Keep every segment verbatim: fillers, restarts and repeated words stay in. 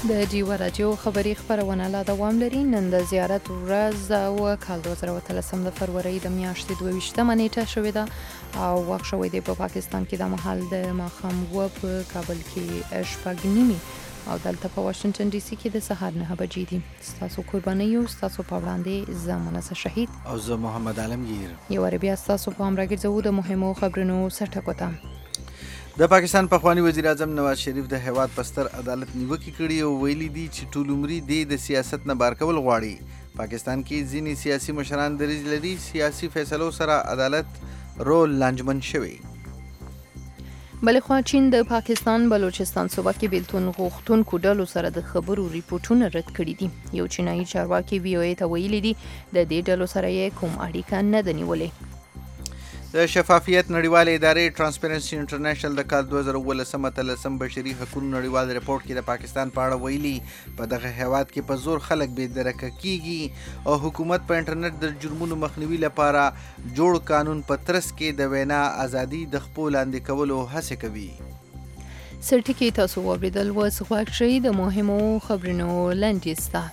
د ډیوه راډیو خبري خپرونه لا دوام لري. نن د زیارت ورځ او کال دوه زره اتلسم د فروری د میاشتې دوه ویشتمه نیټه شوې ده او وخت شوی دی په پاکستان کې د مهال د ماښام اووه په کابل کې شپږ نیمې او دلته په واشنگټن ډي سي کې د سهار نهه بجې دي. ستاسو قرباني یو ستاسو په وړاندې زه منصه شهید او زه محمد عالمگیر یو وار بیا ستاسو په امر راګرځو د مهمو خبرونو سرټکو ته. د پاکستان پخوانی وزیر اعظم نواز شریف د هیواد په ستر عدالت نیوکې کړي او ویلي دي چې ټول عمري دی د سیاست نه بار کول غواړي. پاکستان کې ځینې سیاسي مشران دریځ لري سیاسي فیصلو سره عدالت رول لانجمن شوی. بلې خوا چین د پاکستان بلوچستان صوبه کې بیلتون غوښتونکو ډلو سره د خبرو ریپورټونه رد کړي دي. یو چینایي چارواکي وی او ای ته ویلي دي د دې ډلو سره یې کوم اړیکه نه ده نیولې. د شفافیت نړیوالې ادارې ټرانسپیرنسي انټرنیشنل د کال دوه زره اوولسم اتلسم بشري حقوقو نړیوال ریپورت کې د پاکستان په اړه ویلي په دغه هیواد کې په زور خلک بې درکه کیږي او حکومت په انټرنیټ د جرمونو مخنیوي لپاره جوړ قانون په ترڅ کې د وینا ازادي د خپو لاندې کولو هڅه کوي. سرټکی تاسو واوریدل اوس غوږ شئ د مهمو خبرونو لنډیز ته.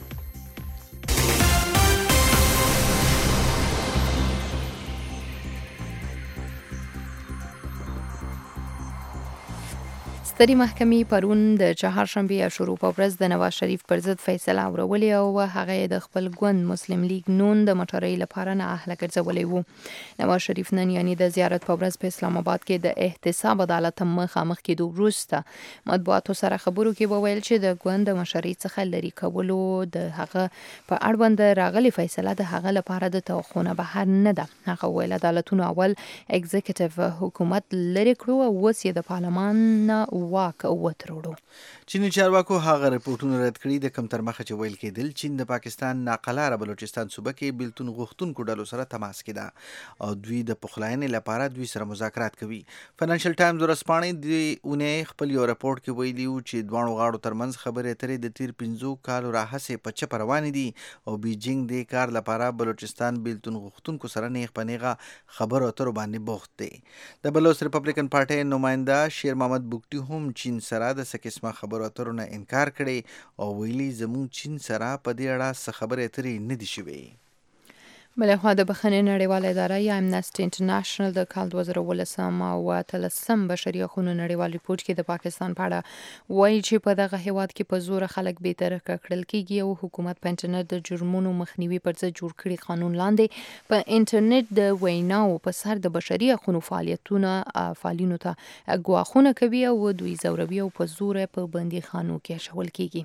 سترې محکمې پرون د چهارشنبې یا شروع په ورځ د نواز شریف پر ضد فیصله اورولې او هغه یې د خپل ګوند مسلم لیگ نون د موټرۍ لپاره نه اهله ګرځولی وو. نواز شریف نن یعنی د زیارت په ورځ په اسلام آباد کې د احتساب عدالت مخامخ کېدو وروسته مطبوعاتو سره خبرو کې وویل چې د ګوند د مشرۍ څخه لرې کولو د هغه په اړوند راغلې فیصله د هغه لپاره د توقع نه بهر نه ده. هغه وویل عدالتونو اول اګزیکټیو حکومت لرې کړو او اوس یې د پارلمان نه واک وترړو. چینی چارواکو هغه رپورټونه رد کړي د کم تر مخه چې ویل کېدل چین د پاکستان ناقلاره بلوچستان صوبه کې بیلتون غوښتونکو ډلو سره تماس کې ده او دوی د پخلاینې لپاره دوی سره مذاکرات کوي. فینانشل ټایمز ورځپاڼې د اونۍ خپل یو رپورټ کې ویلي وو چې دواړو غاړو ترمنځ خبرې اترې د تیر پنځو کالو راهیسې په چپه روانې دي او بیجینګ د کار لپاره بلوچستان بیلتون غوښتونکو سره نیغ په نیغه خبرو اترو باندې بوخت دی. د بلوچ ریپبلیکن پارټۍ نماینده شیر محمد بوګټي هم چین سره د څه قسمه خبرو اترو نه انکار کړي او ویلي زموږ چین سره په دې اړه څه خبرې اترې نه دي شوې. بلخوا د بخښنې نړیواله اداره یا امنسټي انټرنیشنل د کال دوه زره اوولسم او اتلسم بشري حقوقو نړیوال ریپورت کې د پاکستان په اړه وایي چې په دغه هیواد کې په زور خلک بې درکه کړل کېږي او حکومت په انټرنیټ د جرمونو مخنیوي پر ضد جوړ کړي قانون لاندې په انټرنیټ د ویناو په سر د بشري حقوقو فعالیتونه فعالینو ته ګواښونه کوي او دوی ځوروي او په زور په بندیخانو کې اچول کېږي.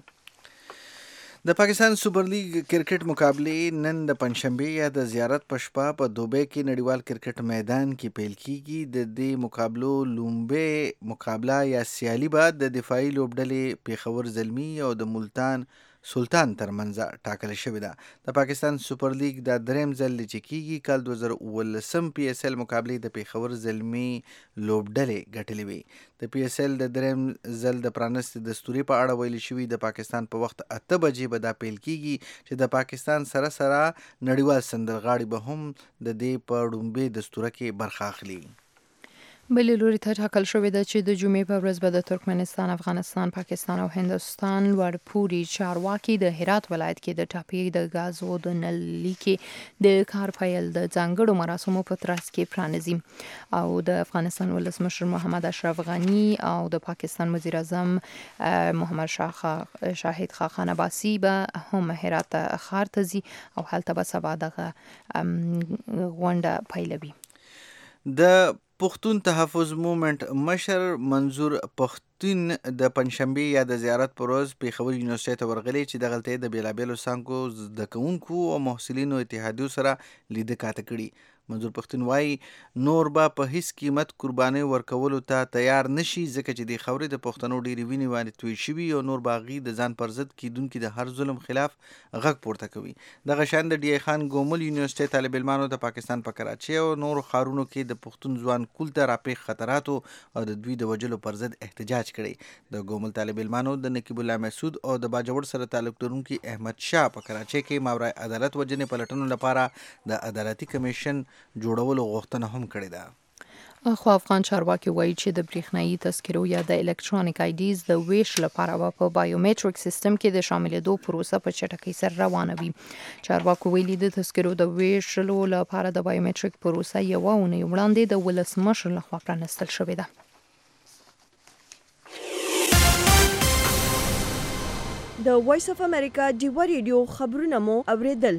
د پاکستان سوپر لیګ کرکټ مقابلې نن د پنځشنبې یا د زیارت په شپه په دوبۍ کې نړیوال کرکټ میدان کې پیل کیږي. د دې مقابلو لومړی مقابله یا سیالي به د دفاعي لوبډلې پیښور زلمي او د ملتان سلطان ترمنځ ټاکل شوې ده. د پاکستان سوپر لیګ د دریم ځل چې کیږي کال دوه زره اوولسم پی اس ال مقابلې د پیښور زلمي لوبډلې ګټلې وي. د پی اس ال د دریم ځل د پرانستې دستوري په اړه ویل شوي د پاکستان په وخت اته بجې به دا پیل کیږي چې د پاکستان سره سره نړیوال سندرغاړي به هم د دې په ډومبې دستوره کې برخه اخلي. بلې لوري ته ټاکل شوې ده چې د جمعې په ورځ به د ترکمنستان، افغانستان، پاکستان او هندوستان لوړپوړي چارواکي د هرات ولایت کې د ټاپي د غازو د نل لیکې د کار پیل د ځانګړو مراسمو په ترڅ کې پرانیزي او د افغانستان ولسمشر محمد اشرف غني او د پاکستان وزیر اعظم محمد شاه شاهد خاقان عباسي به هم هرات ښار ته ځي او هلته به سبا دغه غونډه پیلوي. د پښتون تحفظ مومنټ مشر منظور پښتون د پنځشنبې یا د زیارت پر ورځ پیښور یونیورسيټي ته ورغلی چې دغلته د بیلابیلو څانګو زده کوونکو او محصلینو اتحادیو سره لیده کاته کړي. منظور پښتون وایي نور به په هیڅ قیمت قربانۍ ورکولو ته تیار نشي ځکه چې د خاورې د پښتنو ډېرې وینې باندې توی شوي او نور به هغوی د ځان پر ضد کیدونکي د هر ظلم خلاف غږ پورته کوي. دغه شان د ډي ای خان ګومل یونیورسيټي طالب علمانو د پاکستان په کراچۍ او نورو ښارونو کې د پښتون ځوان کول ته راپېښ خطراتو او د دوی د وژلو پر ضد احتجاج کړی. د ګومل طالب علمانو د نقیب الله مسعود او د باجوړ سره تعلق لرونکي احمد شاه په کراچۍ کې ماورای عدالت وجنې پلټنو لپاره د عدالتي کمیشن جوړولو غوښتنه هم کړې ده. خو افغان چارواکي وایي چې د بریښنايي تذکرو یا د الکترونیک آیډیز د ویش لپاره به په بایومټریک سیستم کې د شاملېدو پروسه په چټکۍ سره روانه وي. چارواکو ویلي د تذکرو د ویشلو لپاره د بایومټریک پروسه یوه اونۍ وړاندې د ولسمشر لخوا پرانستل شوې ده. د وایس اف امریکا ډیوا ریډیو خبرونه مو اوریدل.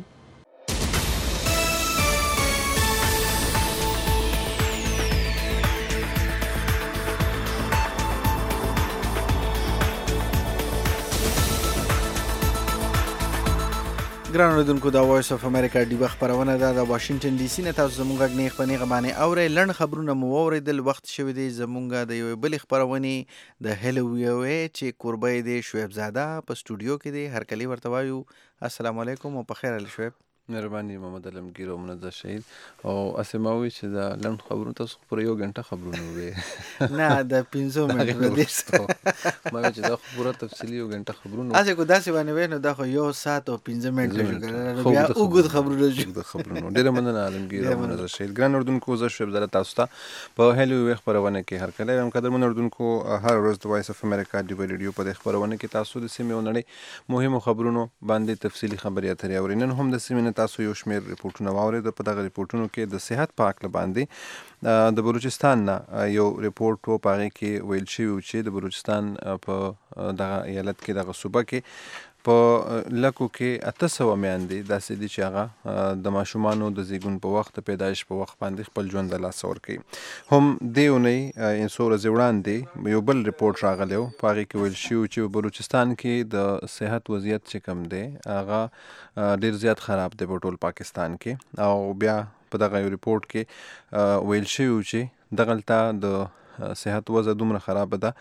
ګران اوریدونکو د وایس اف امریکا ډیوا خبرونه ده د واشنگټن ډي سي نه تاسو زموږ غږ نه خبرونه باندې اورئ. لړن خبرونه مو اوریدل. وخت شوی دی زموږ د یو بل خبرونه د هلووی چې قربای دی شعیب زاده په سټوډیو کې دی. هر کلی ورته وایو السلام علیکم او په خیر ال شعیب. مهرباني محمد علمگیر او منزه شهید او اسماوي چې دا لند خبرونه تاسو پر یو غنټه خبرونه وې نه د پنځو منټو د ما چې دا خبره تفصیلی یو غنټه خبرونه اسه کو داسې باندې وینو دا خو یو ساعت او پنځه منټه شو بیا وګد خبرونه شو د خبرونه ډیره مننه علمگیر او منزه شهید. ګران اردوونکو زه شعیب زاده تاسو ته په هلو وی خبرونه کې هر کله هم قدرمن اردوونکو هر ورځ د وایس اف امریکا دی ریډیو په خبرونه کې تاسو د سیمې ونړۍ مهمو خبرونو باندې تفصیلی خبري اترې اورینن هم د سیمې تاسو یو شمیر ریپورتونه واورید. په دغه ریپورتونو کې د صحت په اړه باندې د بلوچستان نه یو ریپورت و پاره کې ویل شوی چې د بلوچستان په دغه ایالت کې دغه صوبه کې په لکو کې اته سوه میندې داسې دي چې هغه د ماشومانو د زیږون په وخت د پیدایش په وخت باندې خپل ژوند له لاسه ورکوي. هم دې اونۍ څو ورځې وړاندې یو بل ریپورت راغلی و په هغې کې ویل شوي چې بلوچستان کې د صحت وضعیت چې کوم دی هغه ډېر زیات خراب دی په ټول پاکستان کې. او بیا په دغه یو ریپورت کې ویل شوي چې دغلته د صحت وضع دومره خرابه ده.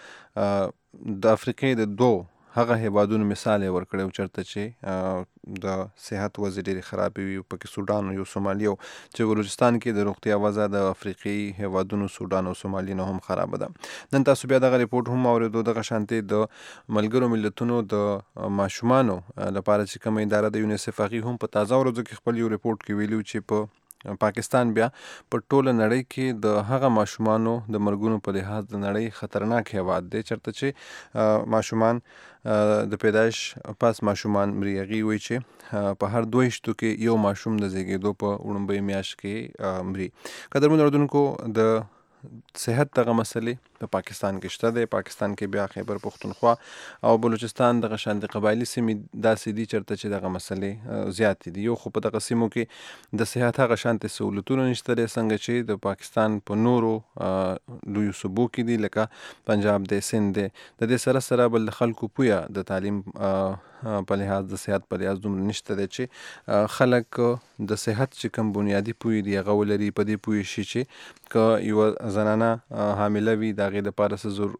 د افریقې د دوه هغه هیوادونو مثال یې ورکړی چېرته چې د صحت وضع ډېرې خرابې وي پکې سودان او یو سومالي او چې بلوچستان کې د روغتیا وضع د افریقې هیوادونو سودان او سومالي نه هم خرابه ده. نن تاسو بیا دغه ریپورت هم اورېدو. دغه شانتې د ملګرو ملتونو د ماشومانو لپاره چې کومه اداره د یونیسف هغې هم په تازه ورځو کې خپل یو ریپورت کې ویلي چې په پاکستان بیا په ټوله نړۍ کې د هغه ماشومانو د مرګونو په لحاظ د نړۍ خطرناک هیواد دی چېرته چې ماشومان د پیدایش پس ماشومان مري. هغې وایي چې په هر دویشتو کې یو ماشوم د زیږېدو په وړومبۍ میاشت کې مري. قدرمنو اردوونکو د صحت دغه مسلې په پاکستان کې شته دی. پاکستان کې بیا خیبر پختونخوا او بلوچستان دغه شانتې قبایلي سیمې داسې دي چېرته چې دغه مسلې زیاتې دي. یو خو په دغه سیمو کې د صحت هغه شانتې سهولتونه نشته دی څنګه چې د پاکستان په نورو لویو صوبو کې دي لکه پنجاب دی، سند دی. د دې سره سره بل د خلکو پویه د تعلیم په لحاظ د صحت په لحاظ دومره نشته دی چې خلک د صحت چې کوم بنیادي پوی دي هغه ولري. په دې پوه شي چې که یوه زنانه حامله وي د هغې دپاره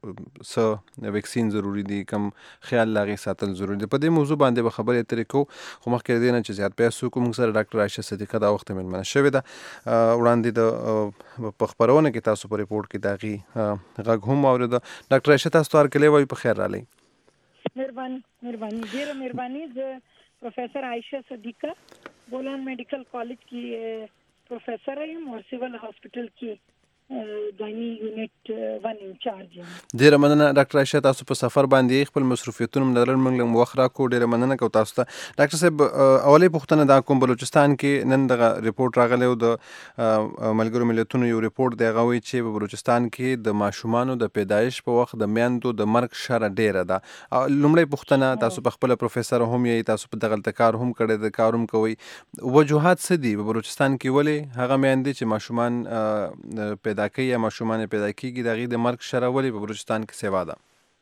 څه ویکسین ضروري دي، کوم خیال له هغې ساتل ضروري دي. په دې موضوع باندې به خبرې اترې کوو. خو مخکې د دې نه چې زیات پیاس وکړو موږ سره ډاکټر عایشه صدیقه دا وخت مېلمنه شوې ده. وړاندې د په خپرونه کې تاسو په ریپورټ کې د هغې غږ هم واورېده. ډاکټر عایشه تاسو ته هرکلی وایو په خیر راغلی. مهرباني مهرباني ډېره مهرباني. زه پروفیسر عایشه صدیقه بولان میډیکل کالج کې پروفیسر یم او سیول هاسپټل کې دانی یونټ ون انچارج یم. ډېره مننه ډاکټر عایشه. تاسو په سفر باندې خپل مصروفیتونه لرل موږ له وخت راکړو. ډېره مننه کوو تاسو ته. ډاکټر صاحب اولۍ پوښتنه دا کوم بلوچستان کې نن دغه ریپورټ راغلی و د ملګرو ملتونو یو ریپورټ دی هغه وایي چې په بلوچستان کې د ماشومانو د پیدایش په وخت د میندو د مرګ شره ډېره ده. لومړی پوښتنه تاسو په خپله پروفیسر هم یې تاسو په دغلته کار هم کړی دی کار هم کوئ وجوهات څه دي په بلوچستان کې ولې هغه میندې چې ماشومان پیدا کوي یا ماشومان پیدا کیږي د هغې د مرګ شره ولې په بلوچستان کې سیوا ده؟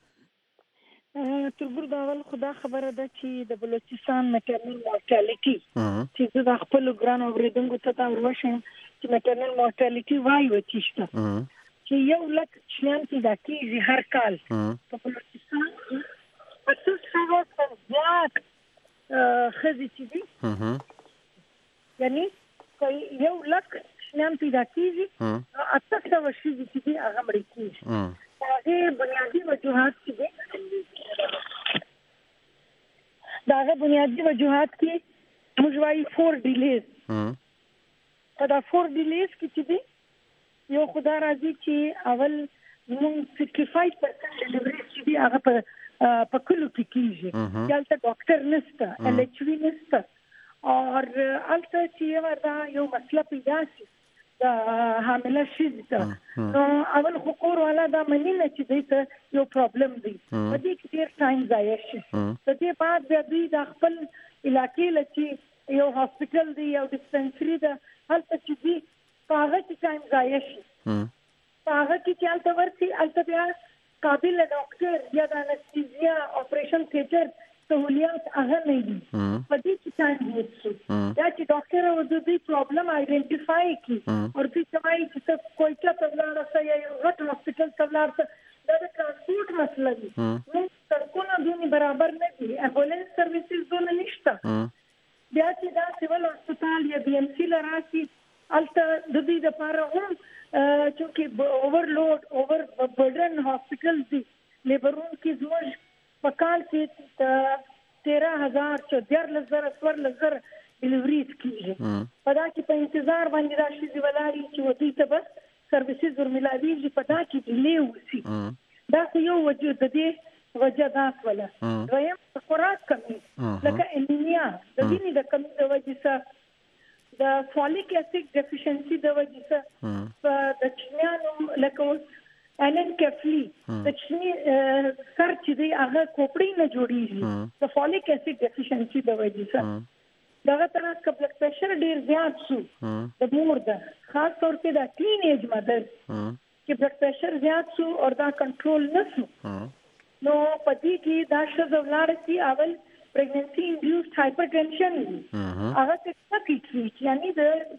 تربور د اول خدا خبره ده چې د بلوچستان میټرنل مورټالټي چې زه د خپلو ګرانو اورېدونکو ته ته وروښیم چې میټرنل مورټالټي وایو چې شته چې یو لک شیان پیدا کېږي هر کال په بلوچستان کې اته سوه څخه زیات ښځې چې دي یعنې که یو لک شیان پیدا کېږي اته سوه ښځې چې دي هغه مړې کېږي. د هغې بنیادي وجوهات چې دي د هغه بنیادي وجوهات کې موږ وایي فور ډیلیز. په دا فور ډیلیز کې چې دي یو خدای راځي چې اول موږ sixty five percent ډیلیوري چې دی هغه په په کلو کې کیږي دلته ډاکټر نشته ال ایچ وی نشته اور البته چې وردا یو مسله پیدا شي د حامله شې نو اول خو کور والا دا منی نه چې دې یو پرابلم دی په دې کې ډیر ټایم ضایع شي په دې بعد بیا دوی د خپل علاقې لچې یو هاسپټل دی یو ډیسپنسري ده هلته چې دی هغه کې ټایم ضایع شي هغه کې چې هلته ورسي هلته بیا قابل ډاکټر یا د انستیزیا اپریشن تھیټر سہولیات هغه نه دي په دې کې ټایم وڅو دا چې ډاکټر او د دې پرابلم آئیډنټیفای کړي او دې سمای چې کوئی څه پرابلم راځي یا یو غټ هاسپټل ته لاړ دا د ترانسپورت مسله دي نو سرکونه دونی برابر نه دي امبولانس سرویسز دونه نشته بیا چې دا سیول هسپتال یا بي ام سي لراسي الته د دې لپاره هم چې اوورلود اوور برډن هاسپټل دي لیبرون کې زموږ په کال کې تیرہ ہزار چودہ لزر اسور لزر ډیلیوریز کیږي په دا کې په انتظار باندې راشي دی ولاري چې ودی ته بس سرویسز ورملاویږي په دا کې ډیلی وسی دا یو وجه د دې وجه دا ولا دویم خوراک کمی لکه انیمیا د وینې د کمی د وجه سره د فولیک اسید ډیفیشنسي د وجه سره په د چنیانو لکه انن کفلی د چنی سر چې دی هغه کوپړی نه جوړیږي د فولیک اسید ډیفیشنسي د وجه سره دغه طرح کا بلډ پریشر ډیر زیات شو د مور ده خاص طور په د ټین ایج مدر چې بلډ پریشر زیات شو او دا کنټرول نه شو نو پدې کې دا شذ ولړ چې اول پریګننسي انډیوسډ هایپرټنشن هغه څه کیږي یعنی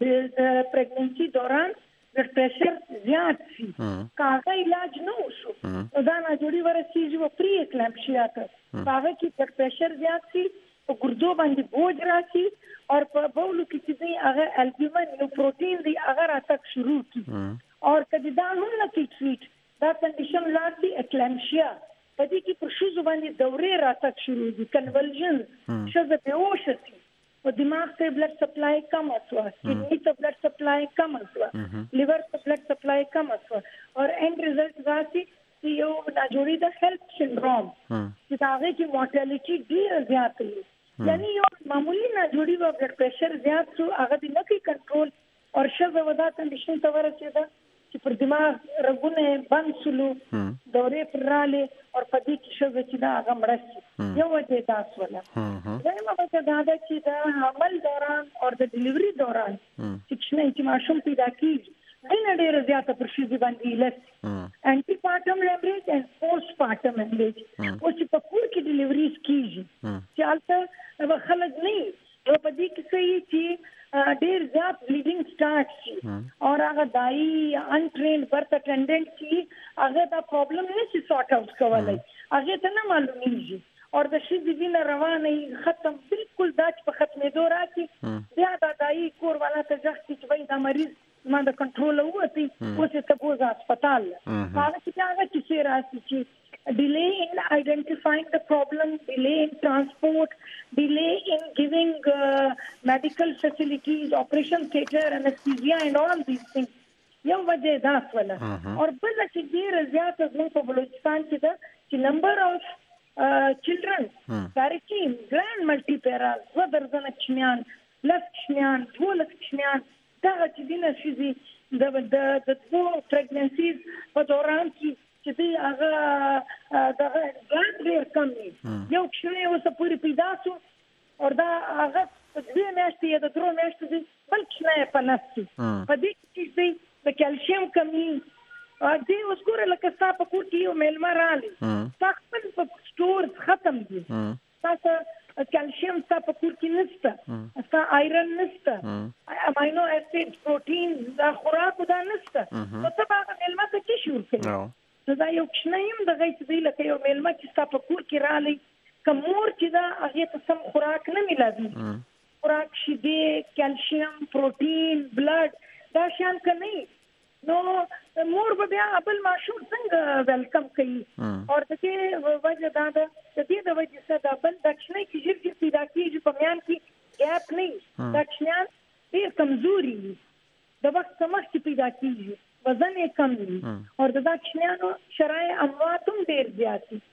د پریګننسي دوران بلډ پریشر زیات شي کاغه علاج نه وشو دا نه جوړي ورسیږي و پری اکلامپشیا ته هغه کې بلډ پریشر زیات شي او ګردو باندې بوج راشي او په بولو کې چې دی هغه البومین یو پروتین دی هغه راتک شروع کی او کله دا هم نه کیږي دا کنډیشن لاسي اکلامپشیا په دې کې پر شو باندې دورې راتک شروع دي کنولژن شذ په اوشتي او دماغ ته بلډ سپلای کم اسوا کډنی ته بلډ سپلای کم اسوا لیور ته بلډ سپلای کم اسوا او اینڈ ریزلټ راځي چې یو ناجوړی د هیلث سندروم چې هغه کې مورټالټي ډیر زیات وي یعنی یو معمولی ناجوړی و بلډ پریشر زیات شو هغه د نکي کنټرول او شذ ودا کنډیشن ته ورسېده چې پر دماغ رګونه بند شلو دورې پراله او پدې کې شذ چې دا هغه مړ یو وجه تاسو ولا زموږ په دا د چې د حمل دوران او د ډیلیوري دوران چې چې ماشوم پیدا کیږي نه ډېر زیاته پر شي باندې لس انټي پارټم هیمریج او پوسټ پارټم هیمریج او چې په کور کې ډیلیوري کیږي چې البته خلک نه او په دې کې څه چې ډېر زیات بلیډینګ سٹارټ شي او هغه دای انټرینډ برث اټینډنټ چې هغه دا پرابلم نه شي سارټ اوټ کولای هغه ته نه معلومیږي او د شي د وینې روانه ختم بالکل دا چې په ختمېدو راځي بیا دا دای کور والا ته ځخ چې وای دا مریض ما د کنټرول وتی اوس ته بوزا هسپتال هغه چې هغه چې راځي چې delay in identifying the problem, delay in transport, delay in giving uh, medical facilities, operation theatre, anesthesia and all these things. یو وجه دا ولا او بل چې ډیر زیات زموږ په بلوچستان کې دا چې نمبر اف children کارکی ګرانډ ملټي پیرال و درځنه چمیان لس چمیان ټول چمیان دا چې دینه شي د د د دوه پریګننسیز په دوران کې چې دی هغه دا ګرانډ ډیر کم دی یو چې اوس پوری پیدا شو او دا هغه د دې میاشتې یا د درو میاشتې دی بلکې نه پناستي په دې کې دی د کلسیم کمی او دې اوس ګوره لکه تاسو په کور کې یو میلمه رالی تاسو په سٹور ختم دي تاسو کلسیم تاسو په کور کې نشته تاسو آیرن نشته امینو اسید پروتین دا خوراک دا نشته نو تاسو هغه میلمه ته کې شروع کړئ نو دا یو کښنایم د غیث دی لکه یو میلمه چې ستا په کور کې رالی که مور چې دا هغې ته سم خوراک نه میلاوي خوراک شیدې کلسیم پروټین بلډ دا شیان که نه نو مور به بیا بل ماشوم څنګه ویلکم کوي او د دې وجه دا ده د دې د وجې څه دا بل دا کښنی چې ژر ژر پیدا کېږي په میان کې ګیپ نه دا کښنیان ډېر کمزوري وي د وخت څه مخکې پیدا کېږي وزن یې کم وي او د دا کوچنیانو شرای اموات هم ډېر زیات دي.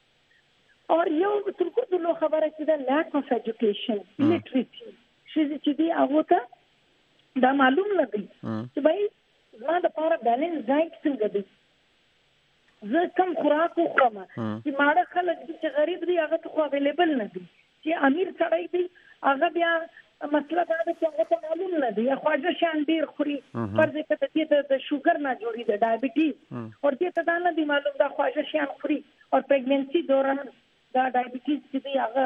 او یو تر ټولو خبره چې د لاک اف ایجوکیشن لیټریسي ښځې چې دي هغو ته دا معلوم نه دی چې بھائی زما دپاره بیلنس ډایټ څنګه دی، زه کم خوراک وخورم. چې ماړه خلک دي چې غریب دي هغه ته خو اویلیبل نه دي، چې امیر سړی دی هغه بیا مسله دا ده چې هغه ته معلوم نه دی، خواږه شیان ډېر خوري، فرض یې کړه دې ته د شوګر نه جوړي د ډایبټیز او دې ته دا نه دی معلوم دا خواږه شیان خوري او پریګننسي دوران دا ډایبټیز چې دی هغه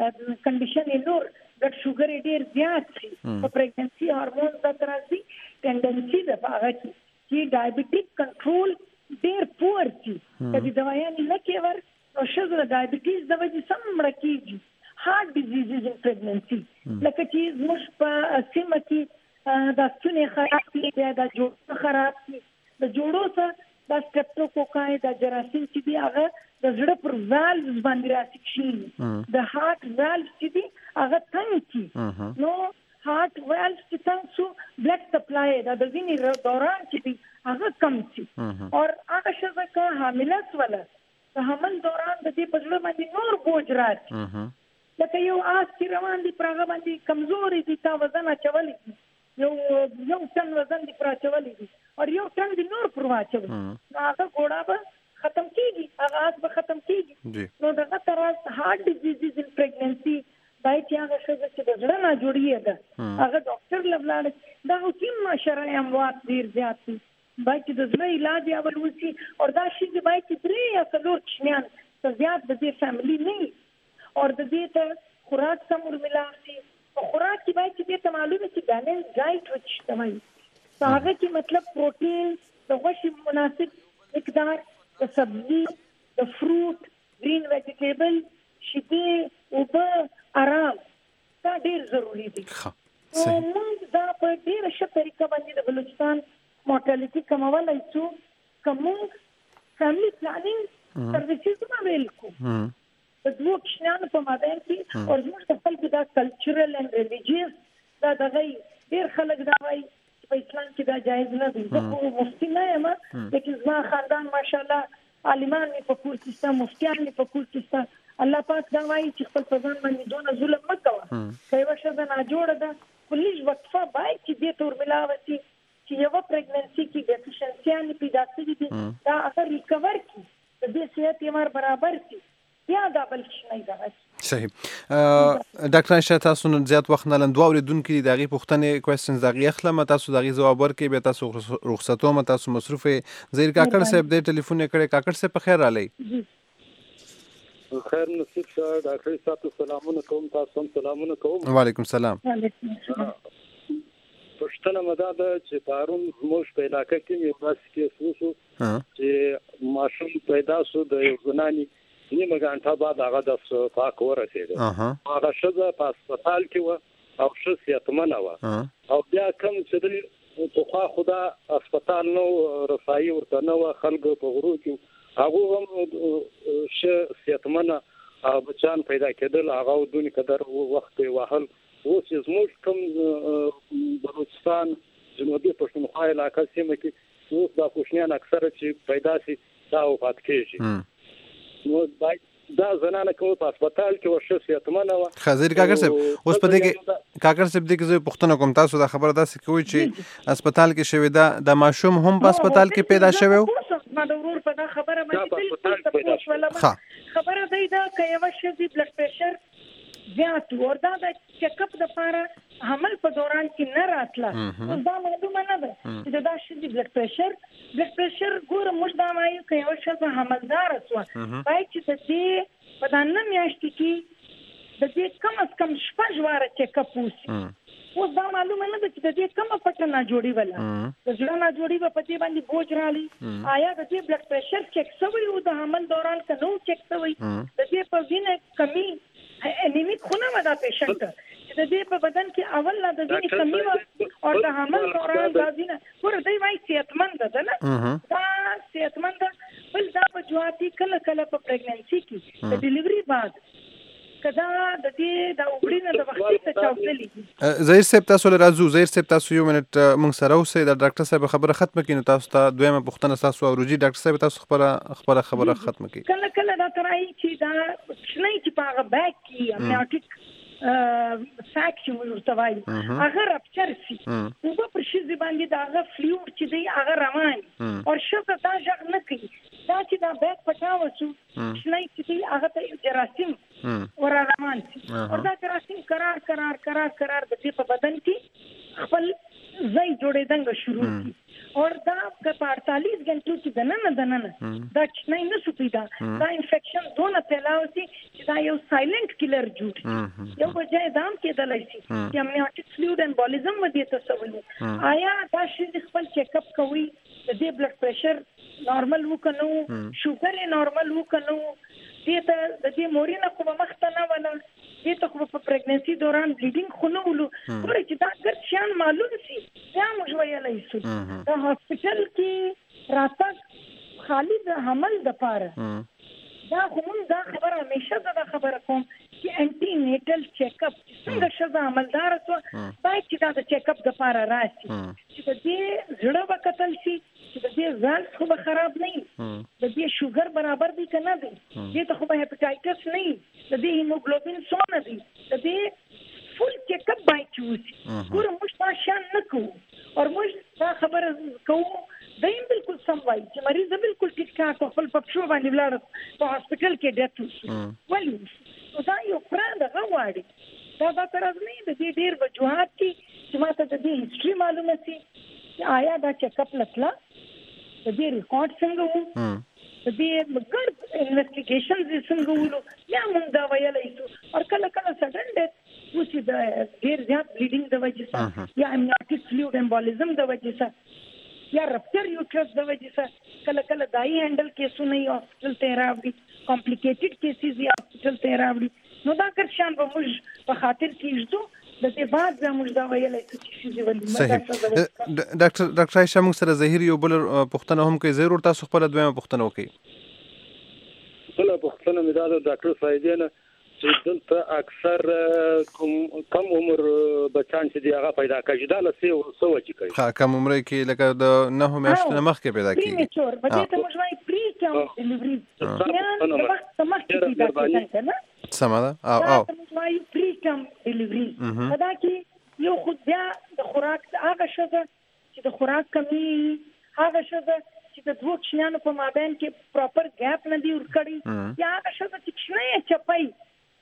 کنډیشن یې نور بلډ شوګر یې ډېر زیات شي په پریګننسي هارمون دا راځي ټینډنسي ده په هغه کې چې ډایبټیک کنټرول ډېر پور شي کله دوايانې نه کېور او ښځه د ډایبټیز د وجې سم مړه کېږي. هارت ډیزیزز ان پریګننسي لکه چې زموږ په سیمه کې د ستونې خراب دي یا د جوړو خراب دي، د جوړو څخه د سټریپټوکوکای د جراثیم چې دی هغه د زړه پر والز باندې راسي شي، د هارت والز چې دی هغه تنګ شي، نو هارت والز چې تنګ شو بلډ سپلای د وینې دوران چې دی هغه کم شي او هغه ښځه که حامله شوله د حمل دوران د دې په زړه باندې نور بوج راځي، لکه یو آس چې روان دي پر هغه باندې کمزوري دي تا وزن اچولی دي، یو یو ټن وزن دي پر اچولی دي او یو ټن دي نور پر واچوي، نو هغه ګوډه به ختم کېږي، هغه آس به ختم کېږي. نو دغه طرز هارت ډیزیزز ان پریګننسي باید چې هغه ښځه چې د زړه نه جوړېده هغه ډاکټر له ولاړه دا حکیم شرعي اموات ډېر زیات دي، باید چې د زړه علاج یې اول وشي او دا ښځې باید چې درې یا څلور کوچنیان څه زیات د دې فیملي نه وي او د دې ته خوراک سم ورملاو شي. په خوراک کې باید چې دې ته معلومه چې بیلنس ډایټ ورته شته وایي، په هغه کې مطلب پروټین د غوښې مناسب مقدار، د سبزي، د فروټ، گرین ویجیټیبل، شیدې، اوبه، آرام دا ډېر ضروري دي. نو موږ دا په ډېره ښه طریقه باندې د بلوچستان مورټالیټي کمولی شو که موږ فیملي پلانینګ سروسیزونه ویل کړو د دوو کوچنیانو په مابین کې او زموږ د خلکو دا کلچرل اینډ ریلیجیس دا دغه ډېر خلک دا وایي چې په اسلام کې دا جایز نه دی. زه خو مفتي نه یم لیکن زما خاندان ماشاءالله عالمان مې په کور کې شته، مفتیان مې په کور کې شته. الله پاک دا وایي چې خپل په ځان باندې دونه ظلم مه کوه، که یوه ښځه ناجوړه ده خو لږ وقفه باید چې دې ته ورملاوه شي چې یوه پریګننسي کې ډیفیشنسیانې پیدا شوي دي دا هغه ریکور کړي، د دې صحت یې ور برابر کړي، بیا دا بل شنی دغه صحیح. ډاکټر عایشه تاسو نن زیات وخت نه لند دوه اوریدونکي دي د هغې پوښتنې کوېسچنز د هغې اخلم، تاسو د هغې ځواب ورکړئ، بیا تاسو رخصتوم، تاسو مصروف یې. ظهیر کاکړ صاحب دی ټلیفون یې کړی. کاکړ صاحب په خیر رالی؟ خیر نصیب شه ډاکټر صاحب سلامونه کوم، تاسو هم سلامونه کوم. وعلیکم سلام. پښتنه مدا ده چې پارون موږ په علاقه کې یو داسې کیس وشو چې ماشوم پیدا شو د یو زناني نیمه غنټه بعد هغه د پاک ورسېده، هغه ښځه په هسپتال کې وه او ښه صحتمنه وه او بیا کوم چې پخوا خو دا هسپتال نه و، رسایي ورته نه وه، خلکو په غرو کې هغو هم ښه صحتمنه بچیان پیدا کېدل، هغه دونې قدر وخت یې وهل. اوس چې زموږ کوم بلوچستان جنوبي پښتونخوا علاقه سیمه کې اوس دا کوچنیان اکثره چې پیدا شي دا وفات کېږي، نو باید دا زنانه کوم په هسپتال کې ورشه صحتمنه وه. ښه کاکړ صاحب اوس په دې کې کاکړ صاحب دې کې زه پوښتنه کوم، تاسو دا خبره داسې کوئ چې هسپتال کې شوې ده، د ماشوم هم په هسپتال کې پیدا شوی و؟ ما د ورور په دا خبره باندې بالکل تپوس ولم خبره دی دا که یوه ښځې بلډ پریشر زیات و او دا د چیکپ دپاره حمل په دوران کې نه راتله، اوس دا معلومه نه ده چې د دا ښځې بلډ پریشر بلډ پریشر ګوره موږ دا وایو که یوه ښځه حملداره شوه باید چې د دې په دا نه میاشتې کې د دې کم از کم شپږ واره چیکپ وشي. اوس دا معلومه نه ده چې د دې کومه پټه ناجوړي وله د زړه ناجوړي به په دې باندې بوج رالي، آیا د دې بلډ پریشر چیک شوی و د حمل دوران که نه و چیک شوی، د دې په وینه کمی انیمیک خو نه وه دا پیشنټ چې د دې په بدن کې اول نه د وینې کمی وه او د حمل دوران دا وینه ګوره دی وایي صحتمنده ده نه دا صحتمنده. بل دا په جواتي کله کله په پریګننسي کې د ډلیوري بعد کدا د دې د وګړي د وخت ته چاوتلې زهیر صاحب تاسو له راځو زهیر صاحب تاسو یو منټ مونږ سره اوسئ د ډاکټر صاحب خبره ختمه کړئ نو تاسو ته دویمه پوښتنه تاسو اورئ ډاکټر صاحب تاسو خبره خبره خبره ختمه کړئ. کله کله دا ترای چې دا شنه چې په هغه بیک کې امنیوټیک ساک چې ورته وایي هغه رپچر شي نو په شي باندې دا هغه فلویډ چې دی هغه روان او شپه دا ځګ نه کوي دا چې دا بیک پټاو شو شنه چې دی هغه ته جراثیم ور روان شي او دا جراثیم قرار قرار قرار قرار د دې په بدن کې خپل ځای جوړېدنګ شروع کی اور دا په اړتالیس غنټو کې دننه دننه دا چې نه سپیدا دا انفیکشن دونه پلاوي چې دا یو سایلنت کیلر جوړ یو وجه دام کې دلای شي چې امنیوټیک فلویډ امبولیزم ودی ته سوي آیا دا شي خپل چیک اپ کوي د دې بلډ پريشر نارمل وکنو شوګر نارمل وکنو دې ته د دې مورینه کومه مخته نه ونه دې ته په پریګننسي دوران بلیډینګ خونه ولو ورته چې دا ګر شان معلوم شي دا موږ ویلای شو دا هسپټل کې راته خالی د حمل د پاره دا کوم دا خبره همیشه دا خبره کوم چې انټي نیټل چیک اپ څنګه شزه عملدار سو دا چې دا چیک اپ د پاره راشي چې دې زړه وکتل شي چې دې ځان خو خراب نه د دې شوګر برابر دي کنه دي دې ته خو هپاتایټس نه د دې هیموګلوبین څونه دي د دې فل چیک اپ باید چوسي ګوره موږ تا شان نه کوو او موږ دا خبره کوو دیم بالکل سم وایي چې مریض بالکل ټیک ټاک خپل پښو باندې ولاړ په هسپټل کې ډیت وشي ولی نو دا یو پرانده غواړي دا دا تر نه د دې ډیر وجوهات دي چې ماته د دې هیستوري معلومه سي چې آیا دا چیک اپ لټلا د دې ریکارډ څنګه وو د دې مګر انویسټیګیشن څنګه ولو یا موږ دا ویلای شو او کله کله سډن ډیت وشي د ډیر زیات بلیډینګ د وجې سره یا امنیوټیک فلویډ امبولیزم د وجې سره یا رپچر یوټرس د وجې سره کله کله دای هندل کیسونه یې هاسپټل ته راوړي کمپلیکیټډ کیسز یې هاسپټل ته راوړي نو دا کر شان به موږ په خاطر کېږو د دې بعد موږ دا ویلای چې شي ولې ډاکټر ډاکټر عائشہ موږ سره زهیر یو بل پوښتنه هم کوي ضرور تاسو خپل دویمه پوښتنه وکړئ بل پوښتنه مې دا ډاکټر فایدینه چې دلته اکثر کوم کم عمر بچان چې دی هغه پیدا کوي دا لسی او سو چې کوي ها کم عمر کې لکه د نه میاشتې مخکې پیدا کیږي پریمیچور بچی ته موږ وايي پری کم ډیلیوری یا وخت مخکې پیدا کیږي نه سمه ده او او موږ وايي پری کم ډیلیوری دا کې یو خود بیا د خوراک هغه شته چې د خوراک کمی هغه شته چې د دوه چنانو په مابین کې پراپر ګیپ نه دی ورکړي یا هغه شته چې نه چپای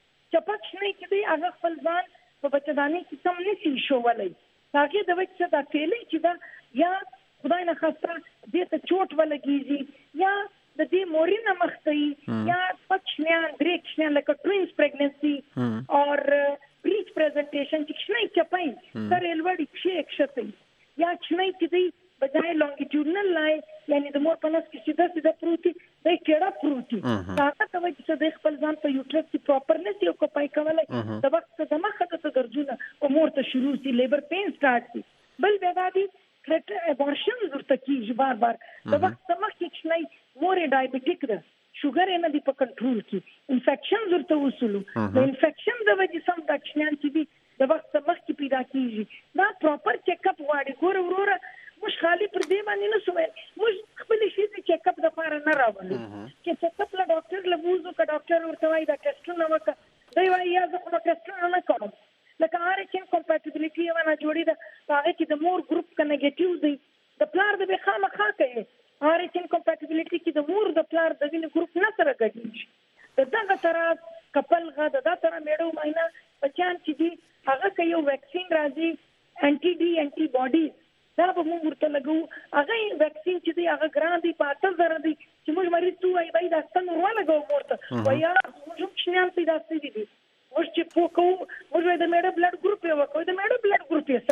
چپک شنه کې دی هغه خپل ځان په بچداني کې سم نشي شوولای هغه د وجه دا فعلی چې دا یا خدای نه خاصه دې ته چوٹ ولګيږي یا د دې مورینه مخته یا پښنیان بریک شنه لکه ټوینز پریګننسي او بریچ پریزنټیشن چې شنه چپای سره الوړي شي اکشته یا شنه کې دی بجای لونګیټیوډنل لای یعنی د مور په نس کې سیده سیده پروتي د کېړه پروتي دا ته وایي چې د خپل ځان په یوټرس کې پراپر نه سی او کوپای کولای د وخت د مخه ته درځونه او مور ته شروع سي لیبر پین سٹارټ سي بل بیا دي کریټ ابورشن ورته کیږي بار بار د وخت د مخه کې نه مور ډایبټیک ده شوګر نه دی په کنټرول کې انفیکشن ورته وصولو د انفیکشن د وجې سم دښنان چې دي د وخت د مخه کې پیدا کیږي دا پراپر چیک اپ واړي ګور وروره مش خالی پر دې باندې نه سوې مش خپل شي چې چیک اپ د پاره نه راوړل چې چیک اپ له ډاکټر له ووزو کا ډاکټر ورته وایي دا ټیسټونه وکړه دی وایي یا زه خو ټیسټونه نه کوم لکه آر ایچ ان کمپیټیبিলিټي ونه جوړی دا هغه چې د مور ګروپ کا نیگیټیو دی د پلار د بخامه خا کوي آر ایچ ان کمپیټیبিলিټي کې د مور د پلار د وینې ګروپ نه سره ګډیږي د دغه طرف کپل غا د دغه طرف میډو ماینا بچان چې دی هغه کوي ویکسین راځي انټي ډي انټي باډي دا به موږ ورته لګو هغه ویکسین چې دی هغه ګران دی په اته زره دی چې موږ مریض ته وایي باید اصل ور ولګو ورته وایي موږ شنان پیدا ستې دي موږ چې پوکو موږ د میډ بلډ ګروپ یو کوو د میډ بلډ ګروپ یې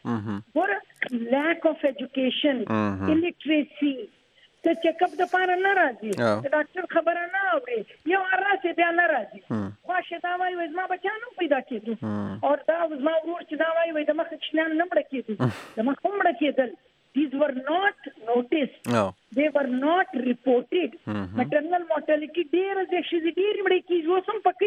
څه ور لاک اف ایجوکیشن الیټریسي ته چیک اپ د پاره نه راځي ډاکټر خبره نه اوري یو راځي بیا نه راځي خواشه دا وایي وای ما بچانو پیدا کېدو او دا ما ورور چې دا وایي وای د مخ شنان نه مړ کېدو د مخ مړ کېدل these were not noticed no. they were not reported mm-hmm. maternal mortality ډېر د شې ډېر مړ کېږي اوس هم پکې لیکي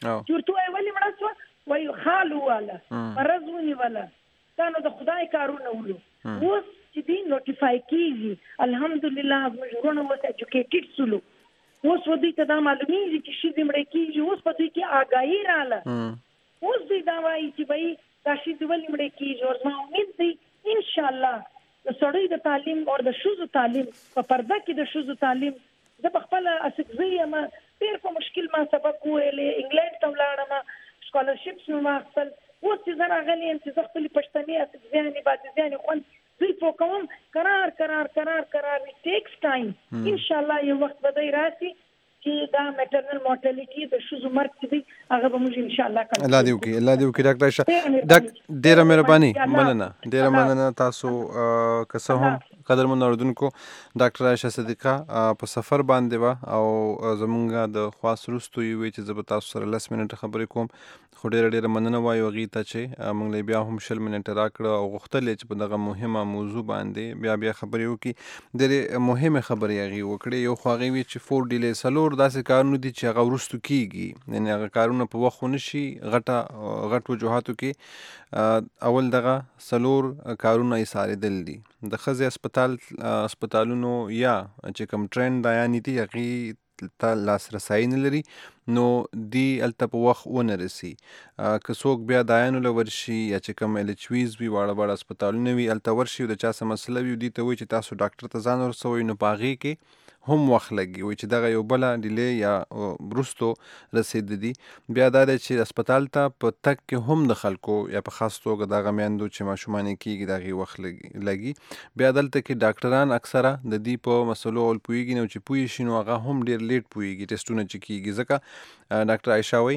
چورته ولی مړه شو وای خالو والا مرز ونیوله دا نو د خدای کارونه ولو اوس چې دی نوټیفای کیږي الحمدلله موږ ورونه اوس ایجوکیټډ سولو اوس ودی ته دا معلومیږي چې شي دې مړه کیږي اوس په دې کې آگاهی رااله اوس دې دا وایي چې بھائی دا شي دې ولې مړه کیږي او ما امید دی ان شاء الله د سړی د تعلیم او د شوزو تعلیم په پرده کې د شوزو تعلیم د خپل اسکزیه ما ډیر په مشکل ما سبق ویلې انګلند ته ولاړم سکالرشپس نو ما خپل اوس چې زه راغلی یم چې زه خپل پښتني اسکزیانې بادزیانې خوند دوی په کوم قرار قرار قرار قرار it takes time ان شاء الله یو وخت به دی راسي چې دا میټرنل مورټالټي د شوزو مرګ دی هغه به موږ ان شاء الله کوو. الله دې وکړي الله دې وکړي ډاکټر عائشہ ډاکټر ډیره مهرباني مننه ډیره مننه تاسو که څه هم قدرمن اوردونکو ډاکټر عائشہ صدیقه په سفر باندې و او زمونږ د خاص رستو یو چې زه به تاسو سره لس منټه خبرې کوم خو ډیره ډیره مننه وایو هغې ته چې موږ بیا هم شل منټه راکړه او غوښتل چې په دغه مهمه موضوع باندې بیا بیا خبرې وکړي ډېرې مهمې خبرې هغې وکړې یو خو هغې وي چې فور ډیلې څلور داسې کارونه دي چې هغه وروستو کېږي یعنې هغه کارونه په وخت ونه شي غټه غټ وجوهاتو کې اول دغه څلور کارونه یې څارېدل دي د ښځې هسپتال هسپتالونو یا چې کوم ټرینډ دایانې دي هغې ته لاسرسی نه لري نو دی هلته په وخت ونه رسي که څوک بیا دایانو له ورشي یا چې کوم ایل ایچ ویز وي واړه واړه هسپتالونه وي هلته ورشي او د چا څه مسله وي دوی ته وایي چې تاسو ډاکټر ته ځان ورسوئ نو په هغې کې هم وخت لګي وایي چې دغه یو بله ډیلې یا وروستو رسېده دي بیا دا دی چې هسپتال ته په تګ کې هم د خلکو یا په خاص توګه دغه میندو چې ماشومان یې کېږي د هغې وخت لګي بیا دلته کې ډاکټران اکثره د دې په مسلو اول پوهېږي نو چې پوه شي نو هغه هم ډېر لیټ پوهېږي ټسټونه چې کېږي ځکه ډاکټر عائشہ وایي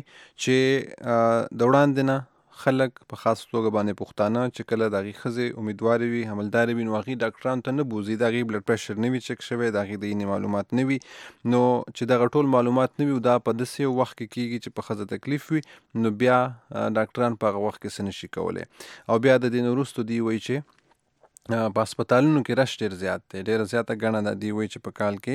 چې د وړاندې نه خلک په خاص توګه باندې پښتانه چې کله د هغې ښځې امیدوارې وي حملدارې وي نو هغې ډاکټرانو ته نه بوځي د هغې بلډ پریشر نه وي چک شوی د هغې د اینې معلومات نه وي نو چې دغه ټول معلومات نه وي دا په داسې یو وخت کې کېږي چې په ښځه تکلیف وي نو بیا ډاکټران په هغه وخت کې څه نشي کولی او بیا د دې نه وروستو دوی وایي چې په هسپتالونو کې رش ډېر زیات دی ډېره زیاته ګڼه ده دوی وایي چې په کال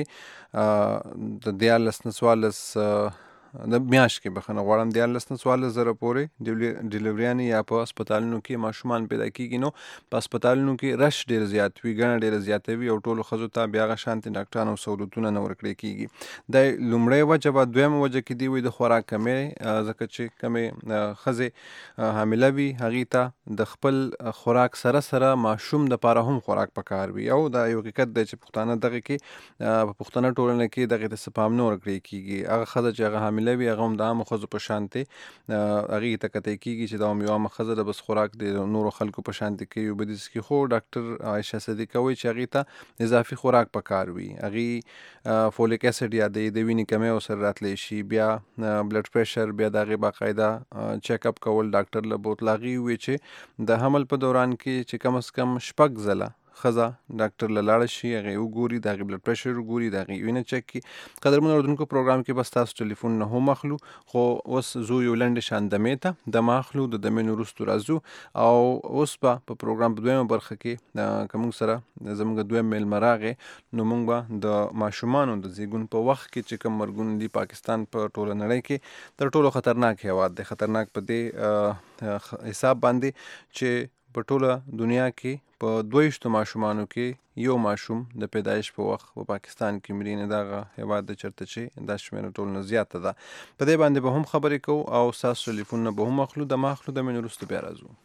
کې د دیارلس نه څوارلس د میاشت کې بخښنه غواړم دیارلس نه څوارلس زره پورې ډیلیوریانې یا په هسپتالونو کې ماشومان پیدا کېږي نو په هسپتالونو کې رش ډېر زیات وي ګڼه ډېره زیاته وي او ټولو ښځو ته بیا هغه شانتې ډاکټران او سهولتونه نه ورکړی کېږي دا لومړۍ وجه به دویمه وجه کې دي وایي د خوراک کمې ځکه چې کمې ښځې حامله وي هغې ته د خپل خوراک سره سره ماشوم دپاره هم خوراک پکار وي او دا یو حقیقت دی چې پښتانه دغه کې په پښتنه ټولنه کې دغې ته څه پام نه ورکړی کېږي هغه ښځه چې هغه حامله وي هغه هم د عامو ښځو په شانتې هغې ته کتی کېږي چې دا هم یو عامه ښځه ده بس خوراک د نورو خلکو په شانتې کوي او بدیس کې خو ډاکټر عائشہ صدیقه وایي چې هغې ته اضافي خوراک پکار وي هغې فولیک اسید یا د وینې کمی ورسره راتلی شي بیا بلډ پریشر بیا د هغې باقاعده چیک اپ کول ډاکټر له بوتل هغې ووایي چې د حمل په دوران کې چې کم از کم شپږ ځله ښځه ډاکټر له لاړه شي هغې وګوري د هغې بلډ پریشر وګوري د هغې وینه چک کړي قدرمنو اورېدونکو پروګرام کې به ستاسو ټلیفونونه هم اخلو خو اوس زو یو لنډې شان دمې ته دمه اخلو د دمې نه وروستو راځو او اوس به په پروګرام په دویمه برخه کې که موږ سره زموږ دویم میلمه راغی نو موږ به د ماشومانو د زیږون په وخت کې چې کوم مرګونه دي پاکستان په ټوله نړۍ کې تر ټولو خطرناک هیواد دی خطرناک په دې حساب باندې چې په ټوله دنیا کې په دویشتو ماشومانو کې یو ماشوم د پیدایش په وخت په پاکستان کې مري نه دغه هیواد د چرته چې دا شمېره ټول نه زیاته ده په دې باندې به هم خبرې کوو او ستاسو ټلیفونونه به هم اخلو د ما اخلو د مې وروسته بیا راځو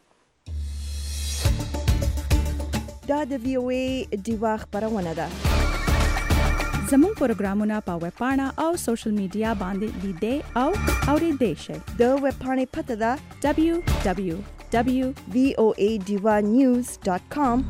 دا د وی او ای ډیوا خبرونه ده زموږ پروګرامونه په ویب پاڼه او سوشل میډیا باندې لیدئ او اورېدئ شئ د ویب پاڼې پته ده دبلیو دبلیو دبلیو وی او ای ډیوا نیوز ډاټ کام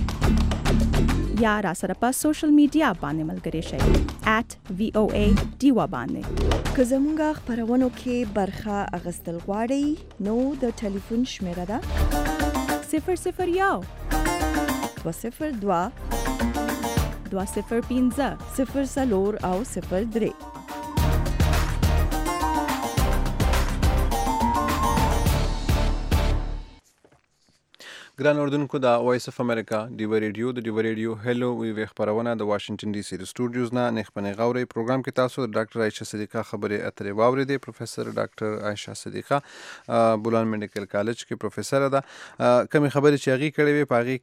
یا را سره په سوشل میډیا باندې ملګري شئ ایٹ وی او ای ډیوا باندې که زموږ خبرونو کې برخه اخیستل غواړئ نو د ټلیفون شمیره ده صفر صفر یو دوه صفر دوه دوه صفر پنځه صفر څلور او صفر درې ګران اردوونکو د وایس اف امریکا ډیو ریډیو د ډیو ریډیو هلو وی خبرونه د واشنگټن ډي سي د سټوډیوز نه نخبنه غوري پروګرام کې تاسو د ډاکټر عائشه صدیقه خبرې اترې واوریدې. پروفیسور ډاکټر عائشه صدیقه بولان میډیکل کالج کې پروفیسور ده. کومې خبرې چې هغه کړې وي پاغي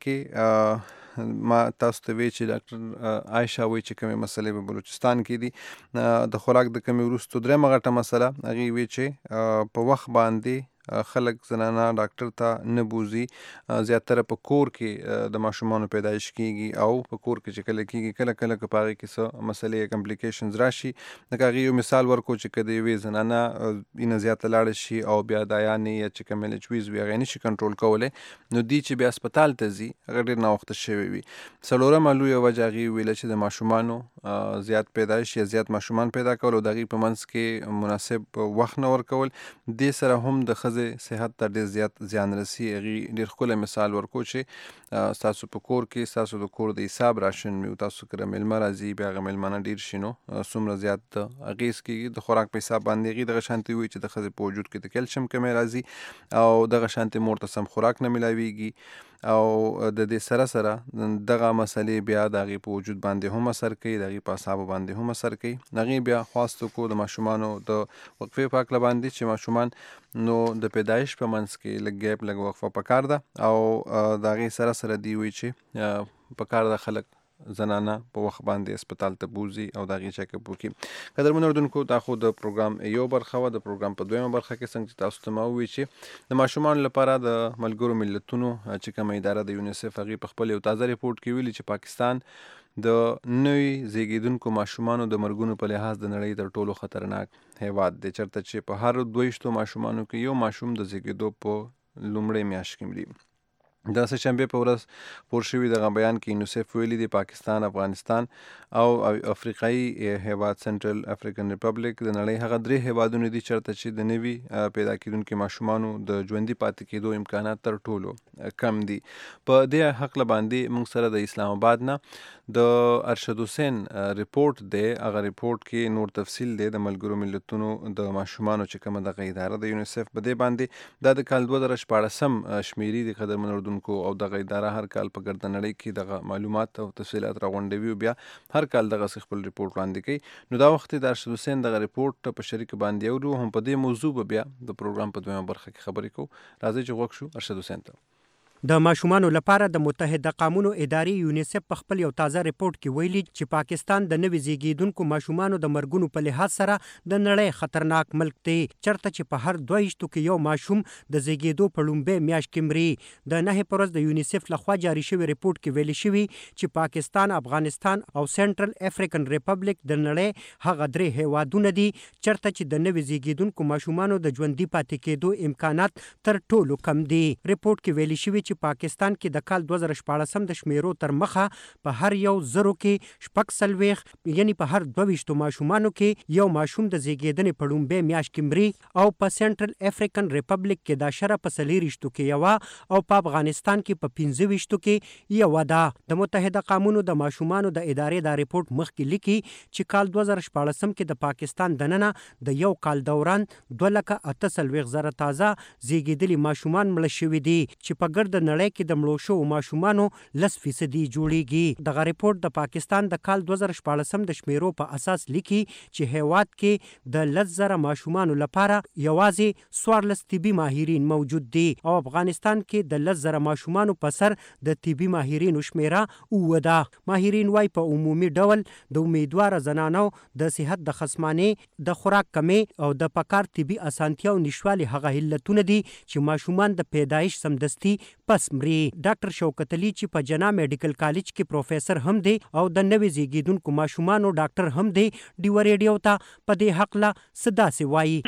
کې ما تاسو ته وی چې ډاکټر عائشه وی چې کومې مسلې په بلوچستان کې دي د خوراک د کمی ورستو درې مغټه مسله هغه وی چې په وخت باندې خلک زنانه ډاکټر ته نه بوزي، زیاتره په کور کې د ماشومانو پیدایش کیږي او په کور کې چې کله کیږي کله کله که پاغي کې څه مسلې کمپلیکیشنز راشي. لکه هغه یو مثال ورکو چې کدی وی زنانه اینه زیاته لاړ شي او بیا د یانې یا چې کومل چويز وی غني شي کنټرول کوله نو دی چې بیا هسپتال ته ځي هغه ډیر نه وخت شوی وي. څلورم لوی وجه غي ویل چې د ماشومانو زیات پیدایش یا زیات ماشومان پیدا کول او دغه په منځ کې مناسب وخت نه ورکول د سره هم د صحت ته ډیر زیات زیان رسي. هغه ډیر خپل مثال ورکو چې تاسو په کور کې تاسو د کور د حساب راشن میو تاسو کړه ملما راځي بیا غملمانه ډیر شینو څومره زیات اغیز کې د خوراک په حساب باندې غي د شانتي وي چې د خزه په وجود کې د کلشیم کمی راځي او د شانتي مرتسم خوراک نه ملاويږي او د دې سره سره دغه مسلې بیا دغه په وجود باندې هم اثر کوي، دغه په حساب باندې هم اثر کوي. دغه بیا خاصه کو د ماشومانو د وقفه پاک لباندې چې ماشومان نو د پیدایش په منځ کې لږ ګیپ لږ وقفه پکار ده او دغه سره سره دی وی چې پکار د خلک زنانه په وخت باندې هسپتال ته بوزي او دغه چیک اپ وکي. قدرمن اردوونکو دا خو د پروګرام یو برخه و. د پروګرام په دویمه برخه کې څنګه تاسو ته مو وی چې د ماشومان لپاره د ملګرو ملتونو چې کومه اداره د یونیسف هغه په خپل یو تازه ریپورت کې ویلي چې پاکستان د نوې زیږیدونکو ماشومانو د مرګونو په لحاظ د نړۍ تر ټولو خطرناک هیواد دی، چرته چې په هر دویشتو ماشومانو کې یو ماشوم د زیږیدو په لومړۍ میاشت کې مري. د سهشنبه په ورځ پور شوی دغه بیان کې یونیسف ویلي دی پاکستان، افغانستان او افریقایي هیواد سنټرل افریقن ریپبلیک د نړۍ هغه درې هیوادونه دي چرته چې د نوي پیدا کیدونکو ماشومانو د ژوندۍ پاتې کېدو امکانات تر ټولو کم دي. په دې حق باندې موږ سره د اسلام آباد نه د ارشد حسین ریپورت دی. هغه ریپورت کې نور تفصیل دی د ملګرو ملتونو د ماشومانو چې کومه دغه اداره د یونیسف په دې باندې د کال دوه زره شپاړسم شمیري د قدرمن اردوونکو او دغه اداره هر کال په ګرد نړۍ کې دغه معلومات او تفصیلات راغونډوي بیا هر کال دغه خپل ریپورت وړاندې کوي. نو دا وخت د ارشد حسین دغه ریپورت په شریک باندې ورو هم په دې موضوع بیا د پروګرام په دویمه برخه کې خبرې کوو. راځي چې وګورو شو ارشد حسین ته. د ماشومانو لپاره د متحده قامونو ادارې یونیسف په خپل یو تازه ریپورت کې ویلي چې پاکستان د نوي زیږیدونکو ماشومانو د مرګونو په لحاظ سره د نړۍ خطرناک ملک دی، چرته چې په هر دویشتو کې یو ماشوم د زیږیدو په لومړۍ میاشت کې مري. د نهه پر ورځ د یونیسف لخوا جاری شوی ریپورت کې ویلي شوی چې پاکستان، افغانستان او سنټرل افریقن ریپبلیک د نړۍ هغه درې هیوادونه دي چرته چې د نوي زیږیدونکو ماشومانو د ژوندۍ پاتې کېدو امکانات تر ټولو کم دي. ریپورت کې ویلي شوی چې پاکستان کې د کال دوه زره شپاړسم د شمیرو تر مخه په هر یو زرو کې شپږ څلوېښت یعنی په هر دوه ویشتو ماشومانو کې یو ماشوم د زیږیدنې په لومړۍ میاشت کې مري او په سنټرل افریقن ریپبلیک کې دا شره په څلېرویشتو کې یوه او په افغانستان کې په پنځه ویشتو کې یوه ده. د متحده قامونو د ماشومانو د ادارې دا ریپورت مخکې لیکي چې کال دوه زره شپاړسم کې د پاکستان دننه د یو کال دوران دوه لکه اته څلوېښت زره تازه زیږیدلي ماشومان مړه شوي دي چې په ګرد نړۍ کې د مړو شوو ماشومانو لس فیصدي جوړیږي. دغه ریپورت د پاکستان د کال دوه زره شپاړسم د شمیرو په اساس لیکي چې هیواد کې د لس زره ماشومانو لپاره یوازې څوارلس طبي ماهرین موجود دي او افغانستان کې د لس زره ماشومانو په سر د طبي ماهرینو شمیره اووه ده. ماهرین وايي په عمومي ډول د امیدواره زنانو د صحت د خصمانې د خوراک کمی او د پکار طبي اسانتیاو نشوالي هغه علتونه دي چې ماشومان د پیدایش سمدستي پس مري. ډاکټر شوکت علي چې په جنا میډیکل کالج کې پروفیسور هم دی او د نوي زیږیدونکو ماشومانو ډاکټر هم دی ډیو ریډیو ته په دې حق لا صدا سی وایي.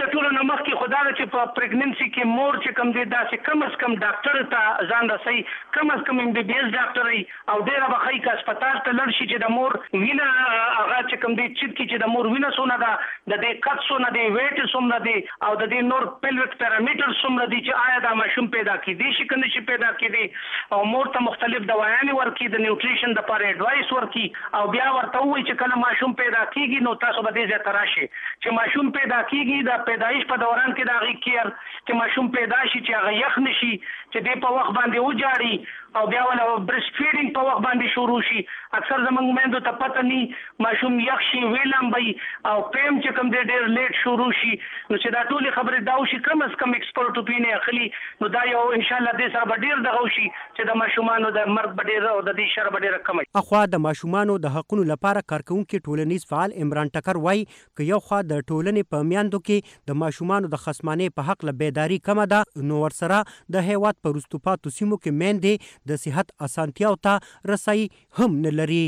خدا چې په پریګننسي کې مور چې کم دی دا چې کم از کم ډاکټر ته ځان رسي، کم از کم ام بي بي اس ډاکټر ای او ډیره بخای کا هسپتال ته لړ شي چې د مور وینه هغه چې کم دی چې چې د مور وینه سونه دا د دې کټ څونه دی ویټ څومره دی او د دې نور پیلویک پیرامیټر څومره دي چې آیا دا ماشوم پیدا کیدی شي کنه شي پیدا کیدی او مور ته مختلف دوايانې ورکي د نیوټریشن د لپاره اډوایس ورکي او بیا ورته وایي چې کله ماشوم پیدا کیږي نو تاسو به دې ځای ته راشئ چې ماشوم پیدا کیږي د پیدایش په دوران کې د هغې کیر چې ماشوم پیدا شي چې هغه یخ نشي چې دې په وخت باندې وجاړي او بیا ولا برست فیډینګ په وخت باندې شروع شي. اکثر زموږ میندو ته پته ني ماشوم یخ شي ویلم بي او پیم چې کوم ډېر لیټ شروع شي نو چې دا ټولې خبرې دا وشي کم از کم ایکسپرټ اوپینین اخلي نو دا یو ان شاء الله دې سره به ډېر دغه وشي چې د ماشومانو د مرګ به ډېر او د دې شر به ډېر کم شي. اخوا د ماشومانو د حقونو لپاره کارکونکي ټولنیز فعال عمران ټکر وایي که یو خوا د ټولنې په میاندو کې د ماشومانو د خصمانې په حق له بیداری کمه ده نو ورسره د هیواد په وروستو پاتو سیمو کې میندې د صحت اسانتیاو ته رسایي هم نه لري.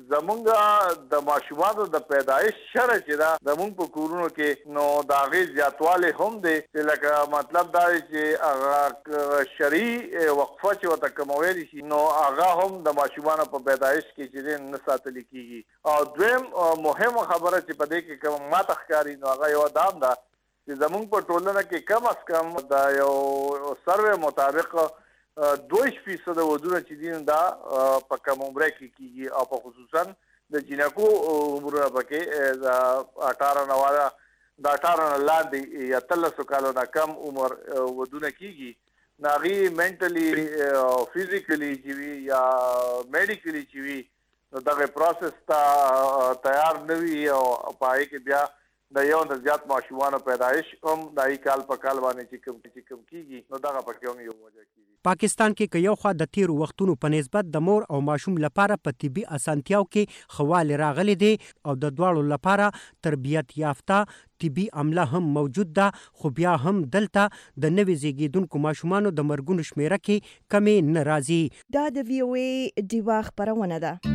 زمونږ د ماشومانو د پیدایش شرع چې دا زمونږ په کورونو کې نو د هغې زیاتوالی هم دی چې لکه مطلب دا دی چې هغه شرعي وقفه چې ورته کمویلی شي نو هغه هم د ماشومانو په پیدایش کې چې دی نه ساتلی کېږي. او دویم مهمه خبره چې په دې کې کوم ماته ښکاري نو هغه یوه دا هم ده چې زمونږ په ټولنه کې کم از کم د یو سروې مطابق دویش فیصد ودونه چې دي دا په کم عمره کې کېږي او په خصوصا د جنکو عمرونه پکې د اټاره نه والا د اټاره نه لاندې یا اتلسو کالو نه کم عمر ودونه کېږي نو هغې منټلي او فزیکلي چې وي یا میډیکلي چې وي نو دغه پروسس ته تیار نه وي او په هغې کې بیا د یو د زیات ماشومانو پیدایش هم د هغې کال په کال باندې چې کوم چې کوم کېږي نو دغه پکې هم یو وجه کېږي. پاکستان کې که یو خوا د تیرو وختونو په نسبت د مور او ماشوم لپاره په طبي اسانتیاو کې ښه راغلی دی او د دواړو لپاره تربیت یافته طبي عمله هم موجود ده خو بیا هم دلته د نوي زیږیدونکو ماشومانو د مرګونو شمیره کې کمې نه راځي. دا د وی او ای ډیوا خپرونه ده.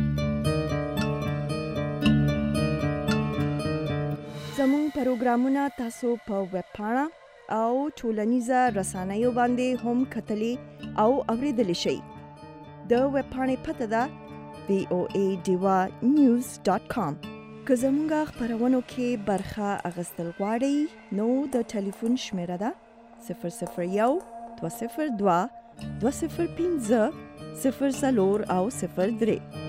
زموږ پروګرامونه تاسو په ویب پاڼه او ټولنیزه رسنیو باندې هم کتلی او اوریدلی شئ. د ویب پاڼې پته ده وی او ای ډیوا نیوز ډاټ کام. که زموږ خپرونو کې برخه اخیستل غواړئ نو د ټلیفون شمیره ده صفر صفر یو دوه صفر دوه دوه صفر پنځه صفر څلور او صفر درې.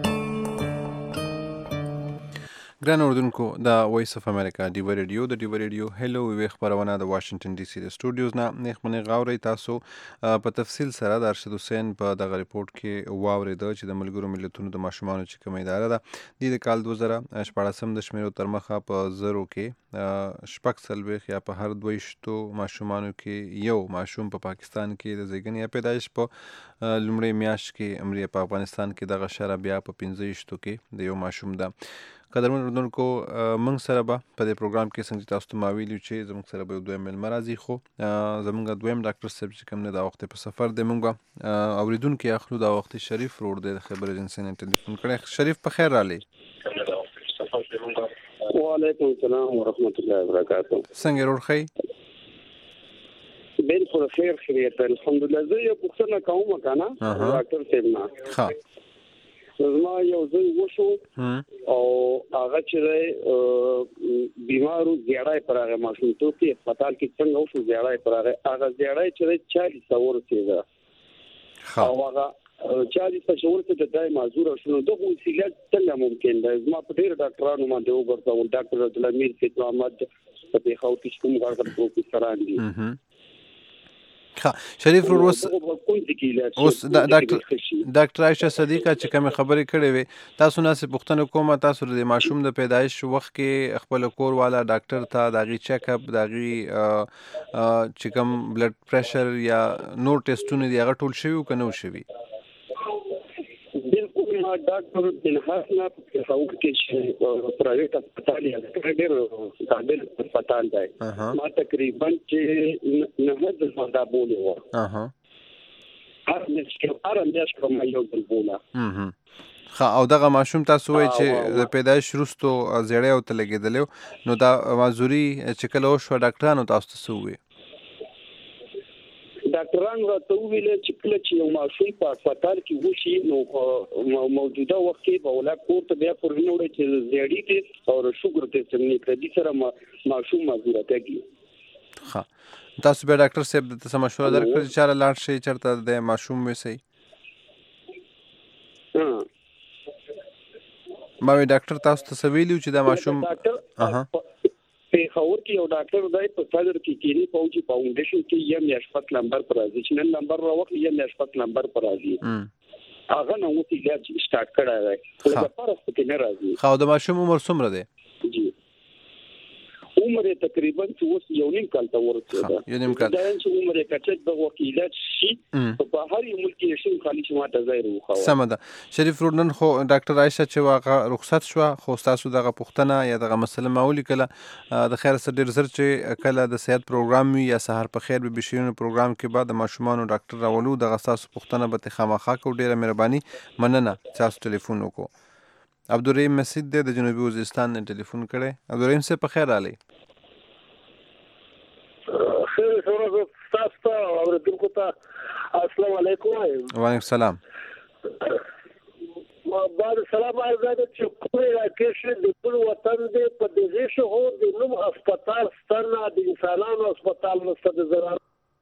ګران اردوونکو د وایس اف امریکا ډیوا ریډیو د ډیوا ریډیو هلو وی خبرونه د واشنگټن ډي سي د سټوډیوز نه نیخ منې غاوري تاسو په تفصیل سره د ارشد حسین په دغه ریپورت کې واورېده چې د ملګرو ملتونو د ماشومانو چې کومه اداره ده د کال دوه زره شپاړسم د شمیرو تر مخه په زرو کې شپږ څلوېښت یا په هر دویشتو ماشومانو کې یو ماشوم په پاکستان کې د زیږنې یا پیدایش په لومړۍ میاشت کې امریه په افغانستان کې دغه شره بیا په پنځه ویشتو کې د یو ماشوم ده. قدرمن اردوونکو موږ سره به په دې پروګرام کې څنګه تاسو ته ما ویلي چې زموږ سره به یو دویم میلمه راځي خو زموږ دویم ډاکټر صاحب چې کوم نه دا وخت په سفر دی موږ به اورېدونکي اخلو دا وخت شریف روډ دی د خبر ایجنسۍ نه ټلیفون کړی. شریف په خیر راغلی. وعلیکم السلام ورحمۃ اللہ وبرکاتہ. څنګه روډ ښه؟ بالکل خیر خیریت الحمدلله. زه یو پوښتنه کوم کنه ډاکټر صاحب نه. ها زما یو ځای وشو او هغه چې بیمارو زیړای پر هغه ماشومتوب کې هسپتال کې څنګه وشو زیړای پر هغه هغه زیړای چې چالیس سوور څه او هغه چالیس سوور څه د دای معذور شنو دغه وسیله څنګه ممکن ده؟ زما په ډیر ډاکټرانو باندې وګورم ډاکټر عبد الامیر فیض محمد په دې خو کې کوم غړغړ پروفیسوران دي. شریف روډ اوس اوس ډاکټر ډاکټر عائشه صدیقه چې کوم خبرې کړې وي تاسو نه څه پوښتنه کومه تاسو د ماشوم د پیدایش وخت کې خپل کور والا ډاکټر ته داغي چیک اپ داغي چې کوم بلډ پریشر یا نور ټیسټونه دی هغه ټول شوی کنه شوی؟ ډاکټر انحاس نه په خاور کې چې پرایویټ هسپتال یا ډېر قابل هسپتال دی ما تقریبا چې نه د زنده بوله و اها هر نشکه هر انداز کوم یو بل بوله. خا او دغه ماشوم تاسو وایي چې د پیدایش وروسته زیړی او ته لګېدلی نو دا معذوري چې کله وشوه ډاکټرانو تاسو ته څه وویل؟ ډاکټرانو راته ویل چې کله چې یو ماشوم په هسپتال کې وشي نو موجوده وخت کې به ولادت کور ته بیا پورې نه وړي چې زیړی ټیسټ او شوګر ټیسټ نه کړي سره ماشوم مزوره کوي. ها تاسو به ډاکټر صاحب د څه مشوره درکړي چې چاره لاړ شي چرته د ماشوم وسی؟ ها ما وی ډاکټر تاسو ته سویلیو چې دا ماشوم اها په خور کې یو ډاکټر دی په صدر کې کینی پوجي فاونډیشن کې یم یشفق نمبر پر راځي چې نن نمبر راوخلی یم یشفق نمبر پر راځي هغه نو چې لا سٹارټ کړه راځي لکه پرست کې نه راځي. خو د ماشوم عمر څومره دی؟ جی عمر تقریبا اوس یو نیم کال ته ورسېده. یو نیم کال دا چې عمر کچت د وکیلات شي په هر یو ملک کې شي خالي چې ماته ځای روخه. سم ده. شریف روډن خو ډاکټر عائشہ چې واغه رخصت شو خو تاسو دغه پښتنه یا دغه مسله ماولي کله د خیر سره ډیر زر چې کله د صحت پروګرام وي یا سحر په خیر به بشینو پروګرام کې بعد د ماشومان ډاکټر راولو دغه تاسو پښتنه به خامخا کو ډیره مهرباني مننه تاسو ټلیفون وکړو. عبدالرحیم مسعود د جنوبي وزیرستان نه ټلیفون کړي. عبدالرحیم سے په خیر علي. خیر سره تاسو ته اوریدونکو ته السلام علیکم. وعلیکم السلام. ما بعد سلام عرض چې کومه راکېشه د ټول وطن دې په دې شهو د نوم هسپتال ستنه د انسانانو هسپتال مستد زرار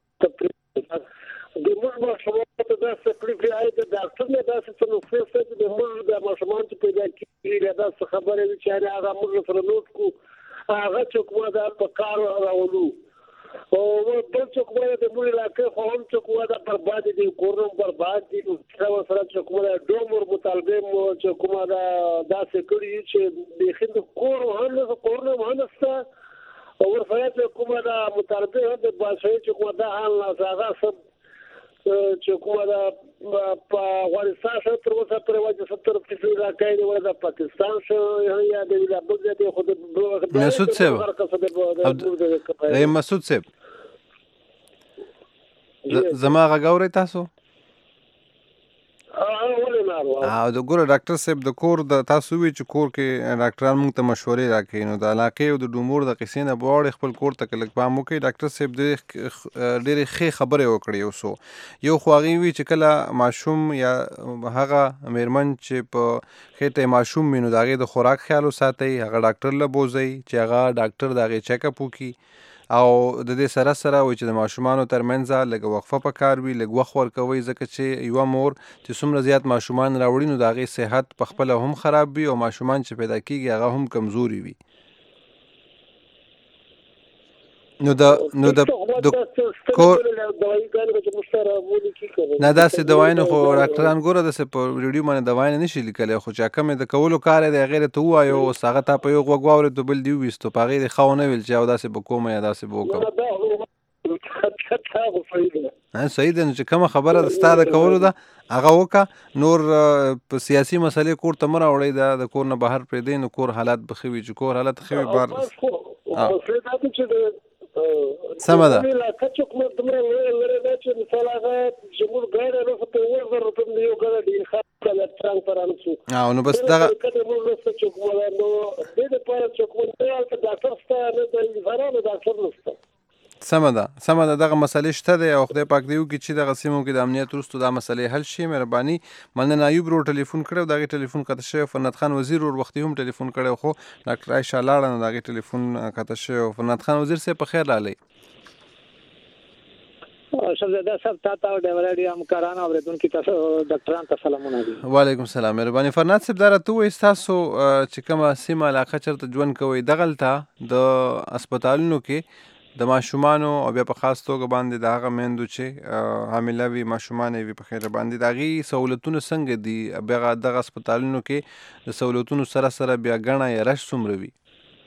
د موږ ماشومان ته د سپلیفي آی د ډاکټر نه داسې څه نو فیسه د موږ د ماشومان ته پیدا کیږي دا څه خبره وی چې هغه موږ سره نوٹ کو هغه چې کومه دا په کار راولو او بل څه کومه د موږ علاقې خو هم څه کومه دا برباد دي کورم برباد دي سره سره چې کومه ډومر مطالبه مو چې کومه دا داسې کړی چې د خند کور هم کور نه مهنسته او ورسره کومه دا مطالبه د باسي چې کومه دا حال هغه سب چې کومه دا په افغانستان سره تر اوسه پر وجه ستر فیصد راکړي دی د پاکستان سره یا د لابد دي خود مسعود صاحب اے مسعود صاحب زما غاوري تاسو او د ګور ډاکټر صاحب د کور د تاسو وی چې کور کې ډاکټران موږ ته مشورې راکړي نو د علاقې او د ډومور د قصې نه بوړ خپل کور ته کلک پام وکړي. ډاکټر صاحب د ډېرې ښې خبرې وکړي اوسو یو خواغي وی چې کله ماشوم یا هغه میرمن چې په خېټه ماشوم مینو داغه د خوراک خیال وساتي هغه ډاکټر له بوزي چې هغه ډاکټر داغه چیک اپ وکړي او د دې سره سره وای چې د ماشومانو ترمنځ لږ وقفه پکار وي لږ وخت ورکوي ځکه چې یو مور چې څومره زیات ماشومان راوړي نو د هغې صحت په خپله هم خراب وي او ماشومان چې پیدا کیږي هغه هم کمزوري وي. نو د نو د کور نه داسې دوايي نه خو ډاکټران ګوره داسې په ریډیو باندې دوايي نه شي لیکلی خو چې کومې د کولو کار دی هغې راته ووایو اوس هغه تا په یو غوږ واورېدو بل دې وویستو په هغې دې ښه ونه ویل چې او داسې به کومه یا داسې به وکړم. صحیح ده نو چې کومه خبره د ستا د کولو ده هغه وکړه. نور په سیاسي مسلې کور ته مه راوړئ د کور نه بهر پرېږدئ نو کور حالات به ښه وي چې کور حالت ښه وي بار سمه ده. او نو بس دغه سمه ده سمه ده دغه مسلې شته دی او خدای پاک دی وکړي چې دغه سیمو کې د امنیت وروسته دا مسلې حل شي. مهرباني مننه. ایوب ورو ټلیفون کړی او د هغې ټلیفون قطع شوی. فرنت خان وزیر ور وختي هم ټلیفون کړی خو ډاکټر عایشه لاړه نو د هغې ټلیفون قطع شوی. فرنت خان وزیر صاحب په خیر راغلی. شهزاده صاحب تاسو او د ولادي همکارانو اوریدونکو ته ډاکټرانو ته سلامونه دي. وعلیکم السلام. مهرباني. فرنت صاحب دا راته ووایئ ستاسو چې کومه سیمه علاقه چېرته ژوند کوئ دغلته د هسپتالونو کې د ماشومانو او بیا په خاص توګه باندې د هغه میندو چې حامله وي ماشومان وي په خیره باندې د هغې سهولتونه څنګه دي بیا دغه هسپتالونو کې د سهولتونو سره سره بیا ګڼه یا رش څومره وي؟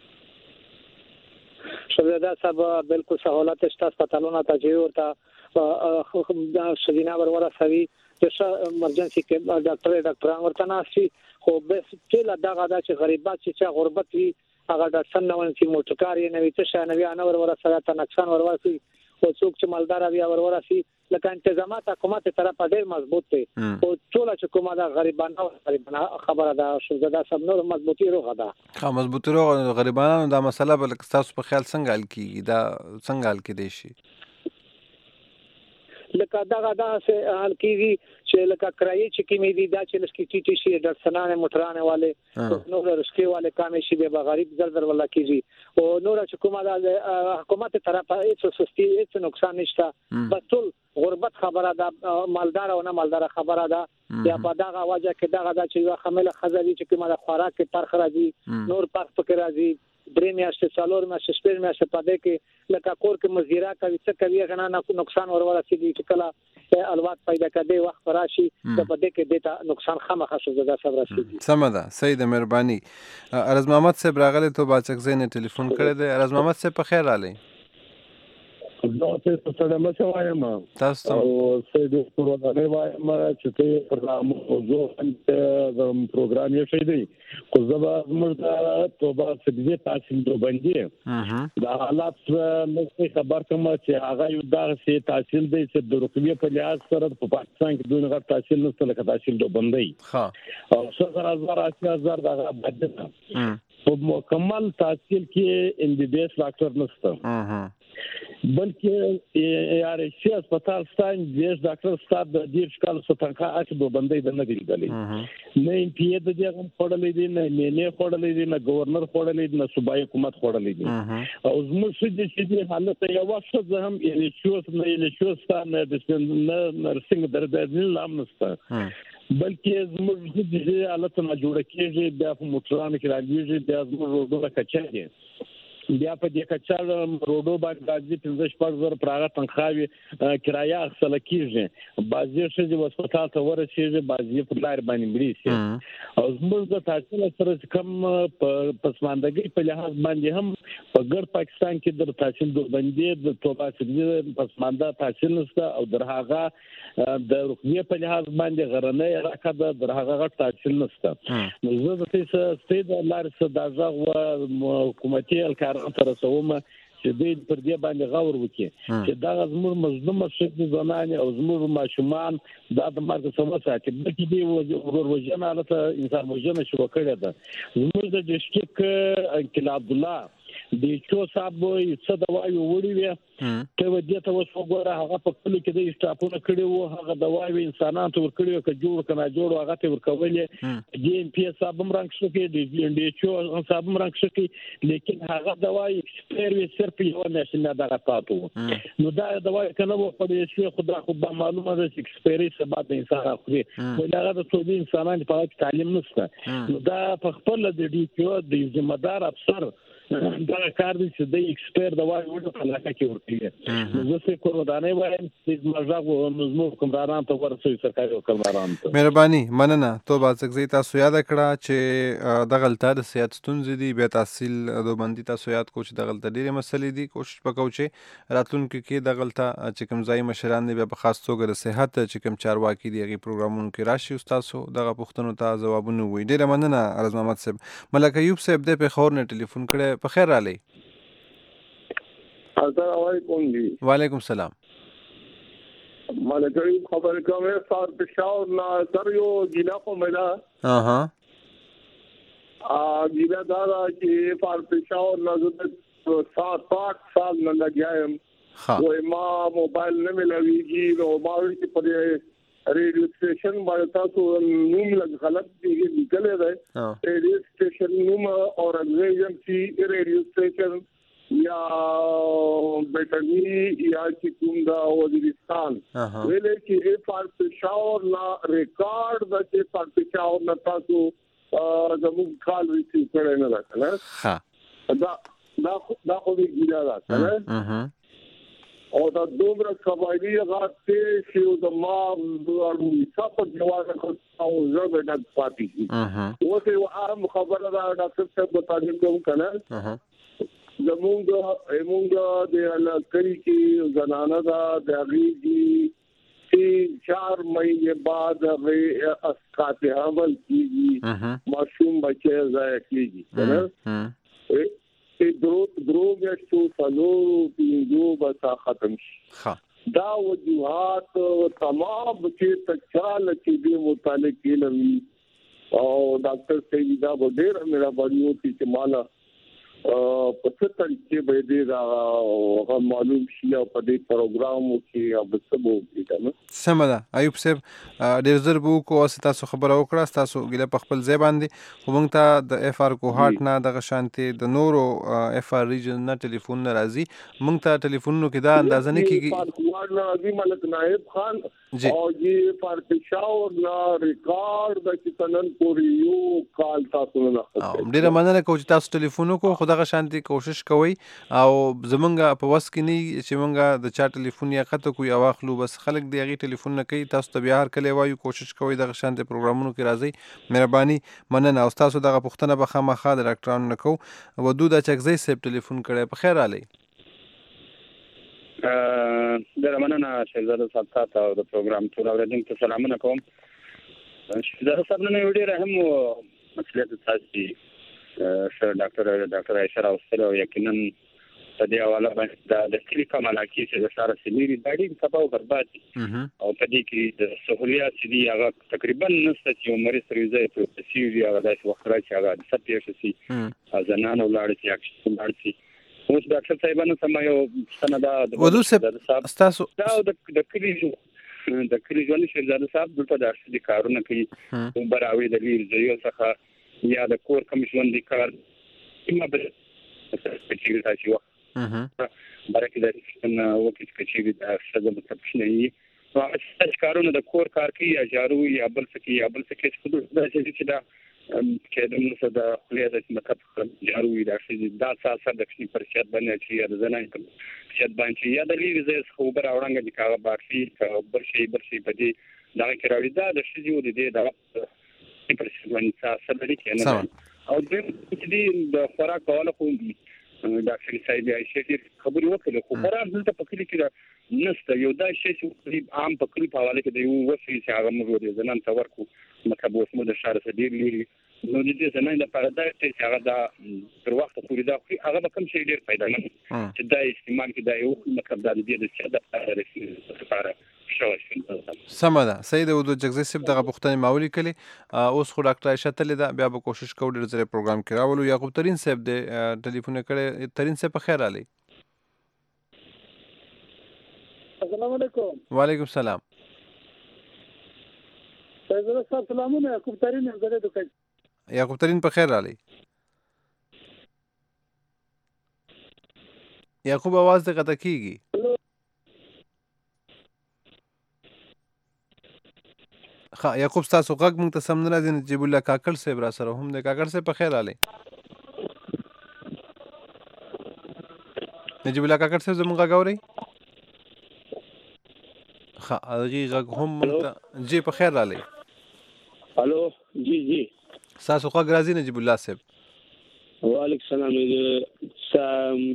شهزاده صاحب بالکل سهولت شته هسپتالونو ته چې ورته ښځینه ور ورسوي چې ایمرجنسي کې ډاکټر ډاکټران ورته ناستي خو بس چې لا دغه دا چې غریبات چې غربت وي هغه ډاکټر نه ونسي موټرکار یې نه وي څه شی نه وي نه ور ورسره ته نقصان ور ورسي او څوک چې مالدار وي ور ورسي لکه انتظامات حکومت طرف ډېر مضبوط دي او ټول چې کومه دا غریبانه غریبانه خبره ده شهزاده صاحب نور مضبوطی روغه ده. ها مضبوطی روغه غریبانو دا مسله بل تاسو په خیال څنګه حل کیږي دا څنګه حل کېدای شي؟ لکه دغه داسې حل کیږي چې لکه کرایي چې کیمې دي دا چې لسکی ټي ټي شي ډرسنانه موټرانه والے نو رسکي والے کامې شي به غریب زر زر ولا کیږي او نور چې کومه د حکومت طرفه هیڅ سستی هیڅ نقصان نشته بس ټول غربت خبره ده مالدار او نه مالدار خبره ده یا په دغه وجه کې دغه د چې یو خمل خزري چې کومه د خوراک کې پرخ راځي نور پرخ پکې راځي درې میاشتې څلور میاشتې شپږ میاشتې په دې کې لکه کور کې مزیرا کوي څه کوي غنا نقصان ورور رسیدي چې کله الوات پیدا کړي وخت راشي د په دې کې د نقصان خامخا شو د صبر رسیدي سم ده سید مهرباني ارز محمد صاحب راغله ته باچک زین ټلیفون کړی دی ارز محمد صاحب په خیر رالی دا څه څه ما څه وایم تاسو او سید پروګرام وایم چې ته پروګرام موضوع د پروګرام یې شي دی خو زبا مردا توبه سبزی تاسو د باندې دا حالات نو خبر کوم چې هغه یو دغه تحصیل دی چې د رقمي په لحاظ سره په پاکستان کې دونه غټ تحصیل نشته لکه تحصیل د باندې ها او څو هزار هزار دغه بدنه په مکمل تحصیل کې ام بي بي اس ډاکټر نشته بلکې یار شي هسپتال ستان دیش ډاکټر ستاد د دې ښکال ستنخه اته د باندې د نه دیلګلې نه ام پی د دې هم خړلې دي نه نه خړلې دي نه گورنر خړلې دي نه صوبایي حکومت خړلې دي او زموږ څه دي چې حالت یو وخت زه هم یې شو نه یې شو ستانه د نرسنګ درځل لام نسته بلکې زموږ د حالت نه جوړ کېږي بیا په موټرانو کې راځي بیا زموږ روډو کچاږي بیا په دې کچال روډو باندې راځي پنځه شپږ زره پراغه تنخواوي کرایه اخصل کیږي بعضی شي د هسپتال ته ورسېږي بعضی په لار باندې مړي شي او زموږ د تحصیل سره کم په پسماندګۍ په لحاظ باندې هم په ګر پاکستان کې د تحصیل د باندې د توبه سګي پسمانده تحصیل نشته او درهغه د رقمي په لحاظ باندې غرنۍ راکړه درهغه غټ تحصیل نشته نو زه د څه ستې د لار څخه دغه حکومتي الکار تر څومره چې دې پر دې باندې غور وکړي چې دا زموږ مظلومه شکل زنانه او زموږ ماشومان دا د مرګ سبب ساتي بلکې دې ورور وجنه له انسان وجنه شو کړی دا زموږ د ډیسټریک انقلاب عبد الله د چو صاحب څه دوايي وړي وي ته ودې ته وسوګوره هغه په خپل کې د اسټاپونه کړي وو هغه دوايي انسانانو ته ورکړي که جوړ کنه جوړ هغه ته ورکولې دي ام پی صاحب هم رنګ شو کې د چو صاحب هم رنګ شو کې لیکن هغه دوايي ایکسپایر وي صرف یو نه دغه پاتو نو دا دوايي کنه وو په دې شو خدای خو به معلومه ده چې ایکسپایري سبب د انسان اخري ولغه د ټول انسانانو په تعلیم نشته نو دا په خپل د دې کیو د ذمہ دار افسر دا کار دي چې د ایکسپایر د وایي وړو علاقه کې ورتي نو زه څه کوم دا نه وایم چې مرزه مزمو کومران ته ورسوي سرکاري کومران ته مهرباني مننه تو باڅک زی تاسو یاد کړه چې د غلطه د سیاست ستونزې دي به تحصیل د باندې تاسو یاد کو چې د غلطه ډیره مسلې دي کوشش وکاو چې راتلونکو کې د غلطه چې کوم ځای مشران دي په خاص توګه د صحت چې کوم چارواکي دي هغه پروګرامونو کې راشي تاسو دغه پوښتنو ته ځوابونه وي ډیره مننه ارز محمد صاحب ملک ایوب صاحب د په خور نه ټلیفون کړه په خیر علي السلام علیکم جی وعلیکم السلام ملک ایوب خبر کوم سار پېښور نه سر یو ضلع کو ملا اها ا ضلع دارا چې سار پېښور نه سات پاک سال نه لګیایم خو ما موبایل نه ملويږي نو ما چې په ریډیو سټیشن باندې تاسو نوم لږ غلط دی لیکل دی ریډیو سټیشن نوم او ایجنسی ریډیو سټیشن یا بیٹنی یا چې کوم دا وزیرستان ویلې چې فار پېښور لا ریکارډ د چې فار پېښور نه تاسو زموږ کال ریسیو کړی نه راځه ها دا دا دا خو دې ګیلا راځه او دا دومره قبایلی غاټه چې د ما ورو صاحب جواز او زه به د پاتې شي او څه عام خبره دا ډاکټر صاحب تعلیم کوم کنه زمونږ زمونږ د لکړی کې زنانه دا د غیږي چې چار مہینے بعد غي اسقاط حمل کیږي معصوم بچي ځای کیږي کنه ای درو درو میاشتو سالو پیندو بسا ختم شي دا وجوهات تمام چې تچال چې دې متعلق کېلوي او ډاکټر سیدا ډېر مهرباني وکړي چې مالا په څه طریقې به دې دا معلوم شي او په دې پروګرامو کې او څه به وکړي کنه. سمه ده ایوب صاحب ډېر زر به وکړو او تاسو خبره وکړه ستاسو ګیله په خپل ځای باندې خو موږ ته د اف آر کوهاټ نه دغه شانتې د نورو اف آر ریجن نه ټلیفون نه راځي موږ ته ټلیفونونو کې دا اندازه نه کېږي. اف آر کوهاټ نه راځي ملک نائب خان او یہ فار پېښور نه ریکارډ د کتنن پورې یو کال تاسو نه راځي. ډېره مننه کوم چې تاسو ټلیفون وکړو خو دغه شانتې کوشش کوئ او زمونږ په وس کې نه چې مونږ د چا ټلیفون یا قطع کوو یا واخلو بس خلک د هغې ټلیفون نه کوي تاسو ته بیا هر کله وایو کوشش کوئ دغه شانتې پروګرامونو کې راځئ مهرباني مننه او ستاسو دغه پوښتنه به خامخا د ډاکټرانو نه کوو. ودود اچکزی صاحب ټلیفون کړی په خیر راغلی. ډېره مننه شهزاده صاحب تاسو او د پروګرام ټول اورېدونکو ته سلامونه کوم. شهزاده صاحب نن یو ډېر اهم مسله ده تاسو ښه ډاکټر ډاکټر عایشه راوستله او یقینا په دې حواله باندې د کلي په ملاکي چې د ښاره سلیري دا ډېر تباه او برباد دي او په دې کې د سهولیات چې دي هغه تقریبا نشته چې یو مریض تر یو ځای پروسس وي هغه داسې وخت راشي چې هغه څه پېښه شي زنانه ولاړ شي اکسیجن ولاړ شي. اوس ډاکټر صاحبانو سم یو پوښتنه ده ودود صاحب ستاسو دا د کلي د کلي ژوند شهزاده صاحب دلته د ارشدي کارونه کوي اوبه راوړي د لرې ځایو څخه یا د کور کوم ژوندي کار کومه به چې تاسو وخت برکې د رښتینه وکړي چې چیرې د ښځو متفقینه وي نو هغه کارونه د کور کار کوي یا جارو یا بل څه کوي یا بل څه کوي خو دا چې دا چې د موږ د خپلې د مکتب جارو وي دا چې دا اساس د کښنی پرشت باندې چې یا د زنان پرشت باندې یا د لري زې خو بر اورنګ د کاغه باټي بل شي بل شي په دې دا کې راوړي دا د شې یو دې دا پرشت باندې اساس لري کنه او دې د خوراک کول خو ډاکټر صاحب یې شي خبرې وکړه خو برابر دلته په کلی کې نشته یو دا شی چې عام په کلی په حواله کې د یو وسی چې هغه موږ د زنان تور کو مکه اوس مو د شهر سدیر لري نو دې زنان د پاره دا چې هغه دا تر وخت پورې دا خو هغه کوم شی ډیر پیدا نه چې دا استعمال کې دا یو مکه د دې د څه د لپاره سمه ده سید ودود جگزی صاحب دغه پوښتنې ما ولیکلې اوس خو ډاکټر عایشه تللې ده بیا به کوشش کوو ډېر ځله پروګرام کې راولو. یعقوب ترین صاحب د ټلیفون کړی ترین صاحب په خیر راغلی. السلام علیکم. وعلیکم السلام. سیدنا صاحب سلامونه یعقوب ترین زده دوکای. یعقوب ترین په خیر راغلی. یعقوب आवाज دې قطع کیږي. ها یعقوب تاسو غږ مونږ ته سم نه راځي نجیب الله کاکړ صاحب را سره هم د کاکړ صاحب په خیر راغلی. نجیب الله کاکړ صاحب زموږ غږ اورئ؟ ها هغې غږ هم مونږ ته جی په خیر راغلی. الو جی جی ستاسو غږ راځي نجیب الله صاحب. وعلیکم السلام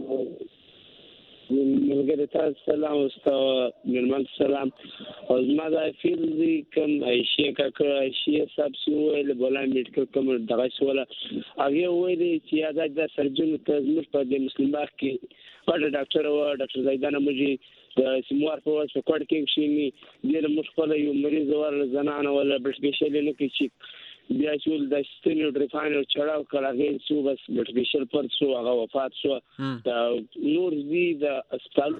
ملګری تاسو سلام واستو مېرمن سلام او زما د فیلډ کوم عایشه کاکړ عایشه صاحب سوال بولا میډیکل کوم دغه سوال هغه ویلي چې دا د سرجن ته زموږ په د مسلمان باغ کې پټ ډاکټر او ډاکټر زیدان مجي د سیموار په واسطه کوټ کې شي د مشکل یو مریض ور زنانه ولا بشبشل نه کې چې بیا چې د ستنې ډریفاینر چړاو کړه سو بس بشبشل پر سو هغه وفات شو دا نور دي د اسپیټال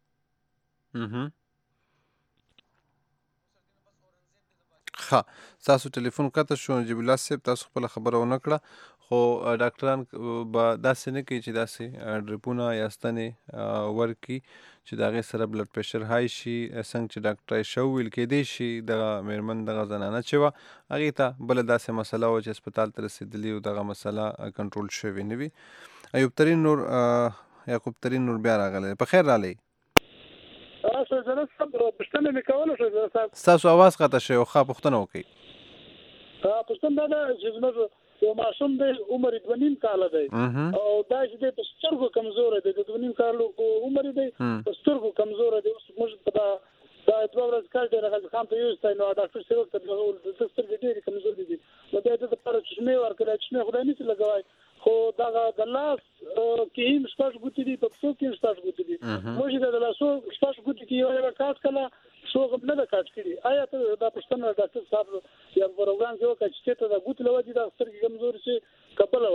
ها تاسو ټلیفون قطع شو نجیب الله صاحب تاسو خپل خبره ونه کړه خو ډاکټران به داسې نه کوي چې داسې ډریپونه یا ستنې ورکي چې د هغې سره بلډ پریشر های شي څنګه چې ډاکټر عایشه وویل کیدی شي دغه مېرمن دغه زنانه چې وه هغې ته بله داسې مسله وه چې هسپتال ته رسېدلي او دغه مسله کنټرول شوې نه وي. ایوب ترین نور یعقوب ترین نور بیا راغلی په خیر راغلی. ستاسو اواز قطع شوی ښه پوښتنه وکړئ. پوښتنه دا ده چې زموږ یو ماشوم دی عمر یې دوه نیم کاله دی او دا چې دی په سترګو کمزوری دی د دوه نیم کالو عمر دی په سترګو کمزوری دی. اوس موږ په دا دوه ورځې کال ډېر غازي خان ته یوستی نو ډاکټر صاحب ورته د سترګې ډېرې کمزورې دي نو بیا د دپاره چشمې ورکړی چشمې خدای نشي لګوی خو دغه د لاس کې هم شپږ ګوتې دي په پښو کې هم شپږ ګوتې دي موږ د لاسو شپږ ګوتې کې یو یوه کاټ کړله شو هم نه ده کاټ کړي. آیا ته دا پوښتنه ډاکټر صاحب یا پروګرام کې وکړه چې چېرته د ګوتې له وجې دا سترګې کمزورې شي که بله وجه ده؟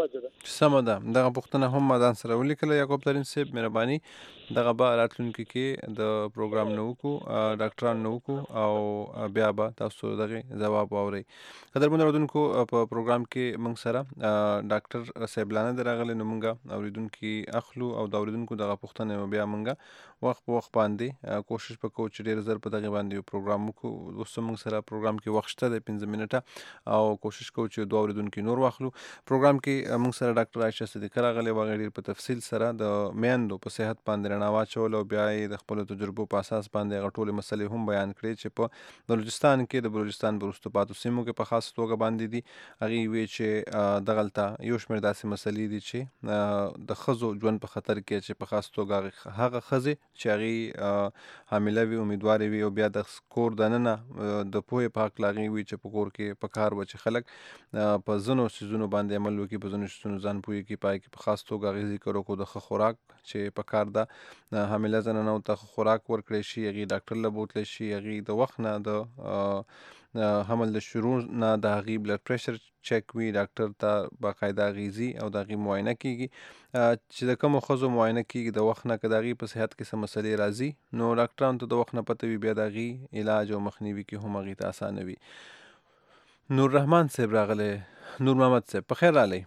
سمه ده دغه پوښتنه هم ما ځان سره ولیکله یعقوب ترین صاحب مهرباني دغه به راتلونکي کې د پروګرام نه وکړو ډاکټران نه وکړو او بیا به تاسو دغه ځواب واورئ. قدرمنو اورېدونکو په پروګرام کې موږ سره ډاکټر صاحبلانه د راغلی نو موږ اورېدونکي اخلو او د اورېدونکو دغه پوښتنې بیا موږ وخت په وخت باندې کوشش وکړو چې ډېر زر په دغه باندې یو پروګرام وکړو. اوس موږ سره پروګرام کې وخت شته د پنځه منټه او کوشش کوو چې دوه اورېدونکي نور واخلو. پروګرام کې موږ سره ډاکټر عایشه صدیقه راغلی وه، ډېر په تفصیل سره د میندو په صحت باندې رڼا واچول او بیا یې د خپلو تجربو په اساس باندې هغه ټولې مسلې هم بیان کړې چې په بلوچستان کې د بلوچستان په وروسته پاتې سیمو کې په خاص توګه باندې دي. هغې ویې چې دغلته یو شمېر داسې مسلې دي چې د ښځو ژوند په خطر کې چې په خاص توګه هغه ښځې چې هغې حامله وي امیدوارې وي او بیا د کور دننه د پوهې په هکله هغې وي چې په کور کې په کار وه چې خلک په ځینو څیزونو باندې عمل وکړي، په ځینو څیزونو ځان پوهېږي، پای کې په خاص توګه هغې ذکر وکړو د ښه خوراک چې په کار ده حامله زنانو ته خوراک ورکړی شي، هغې ډاکټر له بوتلی شي، هغې د وخت نه د حمل د شروع نه د هغې بلډ پریشر چک وي، ډاکټر ته باقاعده هغې ځي او د هغې معاینه کېږي چې د کومو ښځو معاینه کېږي د وخت نه که د هغې په صحت کې څه مسلې راځي نو ډاکټرانو ته د وخت نه پته وي، بیا د هغې علاج او مخنیوي کې هم هغې ته اسانه وي. نور رحمان صاحب راغلی، نور محمد صاحب په خیر راغلی.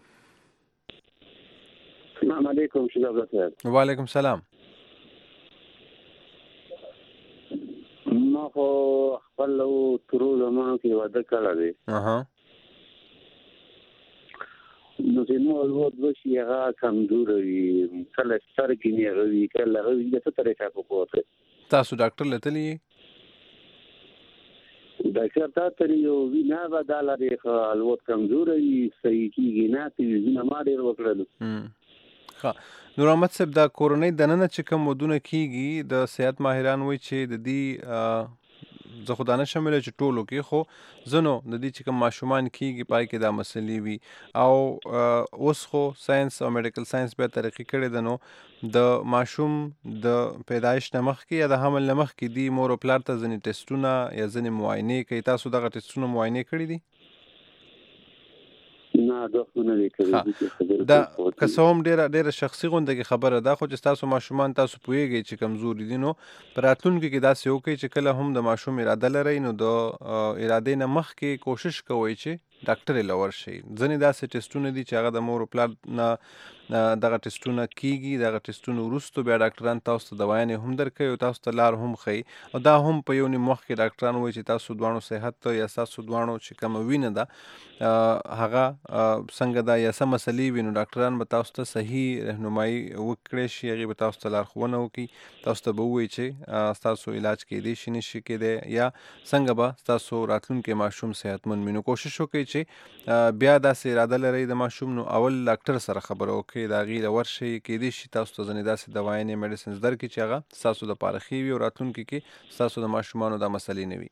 السلام علیکم شهزاده صاحب. وعلیکم سلام. ما خو خپل ترو زمانو کې واده کړی دی نو چې نو الوت وشي هغه کمزوره وي، کله سر کې نه غوي، کله غوي د څه طریقه په کوته. تاسو ډاکټر لته لیږئ؟ ډاکټر ته ترې یو وینا به دا لرې الوت کمزوره وي، صحیح کېږي نه چې وینه ما ډېر وکړلو. ښه نور محمد صاحب دا کورنۍ دننه چې کوم ودونه کېږي د صحت ماهران وایي چې د دې زه خو دا نه شم ویلی چې ټولو کې خو ځینو د دې چې کوم ماشومان کېږي پای کې دا مسلې وي او اوس خو ساینس او میډیکل ساینس بیا ترقي کړې ده نو د ماشوم د پیدایش نه مخکې یا د حمل نه مخکې دي مور او پلار ته ځینې ټسټونه یا ځینې معاینې کوي. تاسو دغه ټسټونه معاینې کړي دي؟ نه دا خو نه دی کړی. دا که څه هم ډېره ډېره شخصي غونډه کې خبره ده، خو چې ستاسو ماشومان تاسو پوهېږئ چې کمزوري دي نو په راتلونکي کې داسې وکړئ چې کله هم د ماشوم اراده لرئ نو د ارادې نه مخکې کوشش کوئ چې ډاکټر یې له ورشئ. ځینې داسې ټسټونه دي چې هغه د مور او پلار نه دغه ټسټونه کېږي، دغه ټسټونو وروستو بیا ډاکټران تاسو ته دوايانې هم درکوي او تاسو ته لار هم ښیي او دا هم په یو نیم وخت کې ډاکټران وایي چې تاسو دواړو صحت یا ستاسو دواړو چې کومه وینه ده هغه څنګه ده یا څه مسلې وي نو ډاکټران به تاسو ته صحیح رهنمایي وکړی شي، هغې به تاسو ته لارښوونه وکړي، تاسو ته به ووایي چې ستاسو علاج کېدی شي نه شي کېدی یا څنګه به ستاسو راتلونکی ماشوم صحتمند وي. نو کوشش وکړئ چې بیا داسې اراده لرئ د ماشوم نو اول ډاکټر سره خبره وکړئ، د هغې له ورشئ، کېدی شي تاسو ته ځینې داسې دوايانې میډیسنز درکړي چې هغه ستاسو دپاره ښې وي او راتلونکي کې ستاسو د ماشومانو دا مسلې نه وي.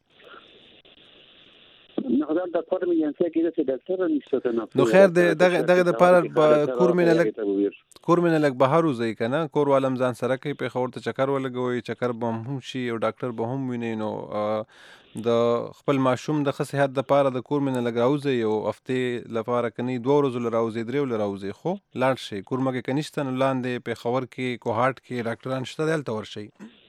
نو خیر دی دغه دپاره کور مې نه لږ کور مې نه لږ بهر وځئ که نه، کور والا هم ځان سره کوي، پېښور ته چکر ولګوئ، چکر به هم شي او ډاکټر به هم وینئ نو د خپل ماشوم د ښه صحت دپاره د کور مې نه لږ راوځئ، یو هفتې لپاره که نه دوه ورځو له راوځئ، درې له راوځئ، خو لاړ شئ. کورمه کې که نشته نو لاندې پېښور کې کوهاټ کې ډاکټران شته دی هلته ورشئ.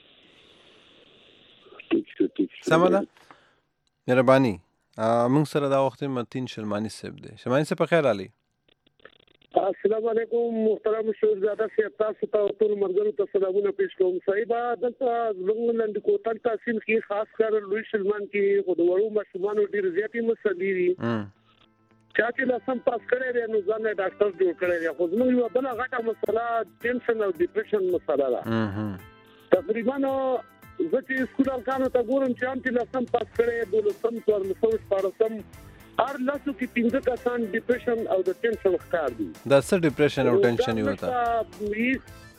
سمه ده؟ مهرباني. موږ سره دا وخت متین شلماني صاحب دی. شلماني صاحب په خیر راغلی. السلام علیکم محترم شهزاده صاحب، تاسو ته ټول مرګرو ته سلامونه پیش کوم. صاحبه دلته زموږ لاندې کوتل تحصیل کې خاص کر لوی شلمان کې خو د وړو ماشومانو ډېرې زیاتې مسلې دي. چا چې لسم پاس کړی دی نو ځان یې ډاکټر جوړ کړی دی، خو زموږ یوه بله غټه مسله ټینشن او ډپریشن مسله ده. تقریبا زه چې سکول هلکانو ته ګورم چې هم چې لسم پاس کړی، دولسم، څوارلسم، شپاړسم هر لاسو کې پنځه کسان ډپریشن او د ټینشن ښکار دي. دا څه ډپریشن او ټینشن یې ورته؟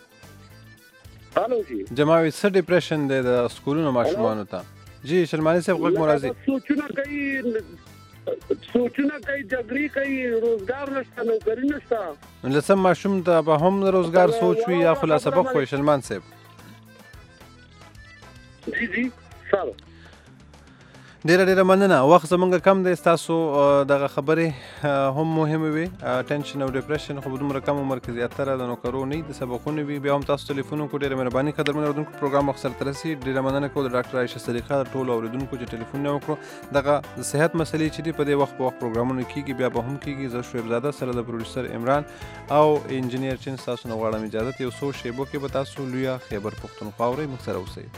هلو جی جماوي څه ډپریشن دی د سکولونو ماشومانو ته؟ جی شلماني صاحب غږ مو راځي. سوچونه کوي سوچونه کوي جګړې کوي، روزګار نشته، نوکري نشته. لسم ماشوم ته به هم د روزګار سوچ وي یا خو لا سبق وایي شلمان صاحب؟ جی جی سر ډیره ډیره مننه. وخت زمونږ کم دی. ستاسو دغه خبرې هم مهمه وي. ټینشن او ډیپریشن خو په دومره کم عمر کې زیاتره د نوکرو نه د سبقونه وي. بیا هم تاسو ټلیفون وکړو. ډیره مهرباني. قدرمن اورېدونکو پروګرام وخت سره ترسي. ډیره مننه کوم د ډاکټر عایشه صدیقه ټول اوریدونکو چې ټلیفون نه وکړو. دغه صحت مسلې چې دی په دې وخت په وخت پروګرامونه کیږي بیا به هم کیږي. زه شعیب زاده سره د پروډوسر عمران او انجینیر چین تاسو نه غواړم اجازه یو څو شیبو کې به تاسو لویا خیبر پښتونخوا اورئ. موږ سره اوسئ.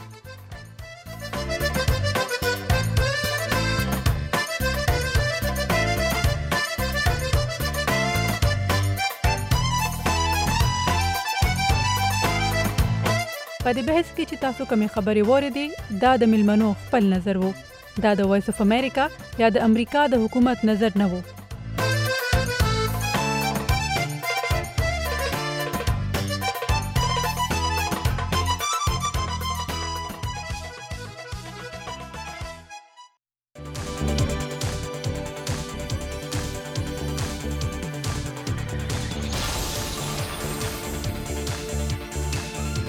په دې بحث کې چې تاسو کومې خبرې واورېدې دا د میلمنو خپل نظر وو. دا د وایس اف امریکا یا د امریکا د حکومت نظر نه وو.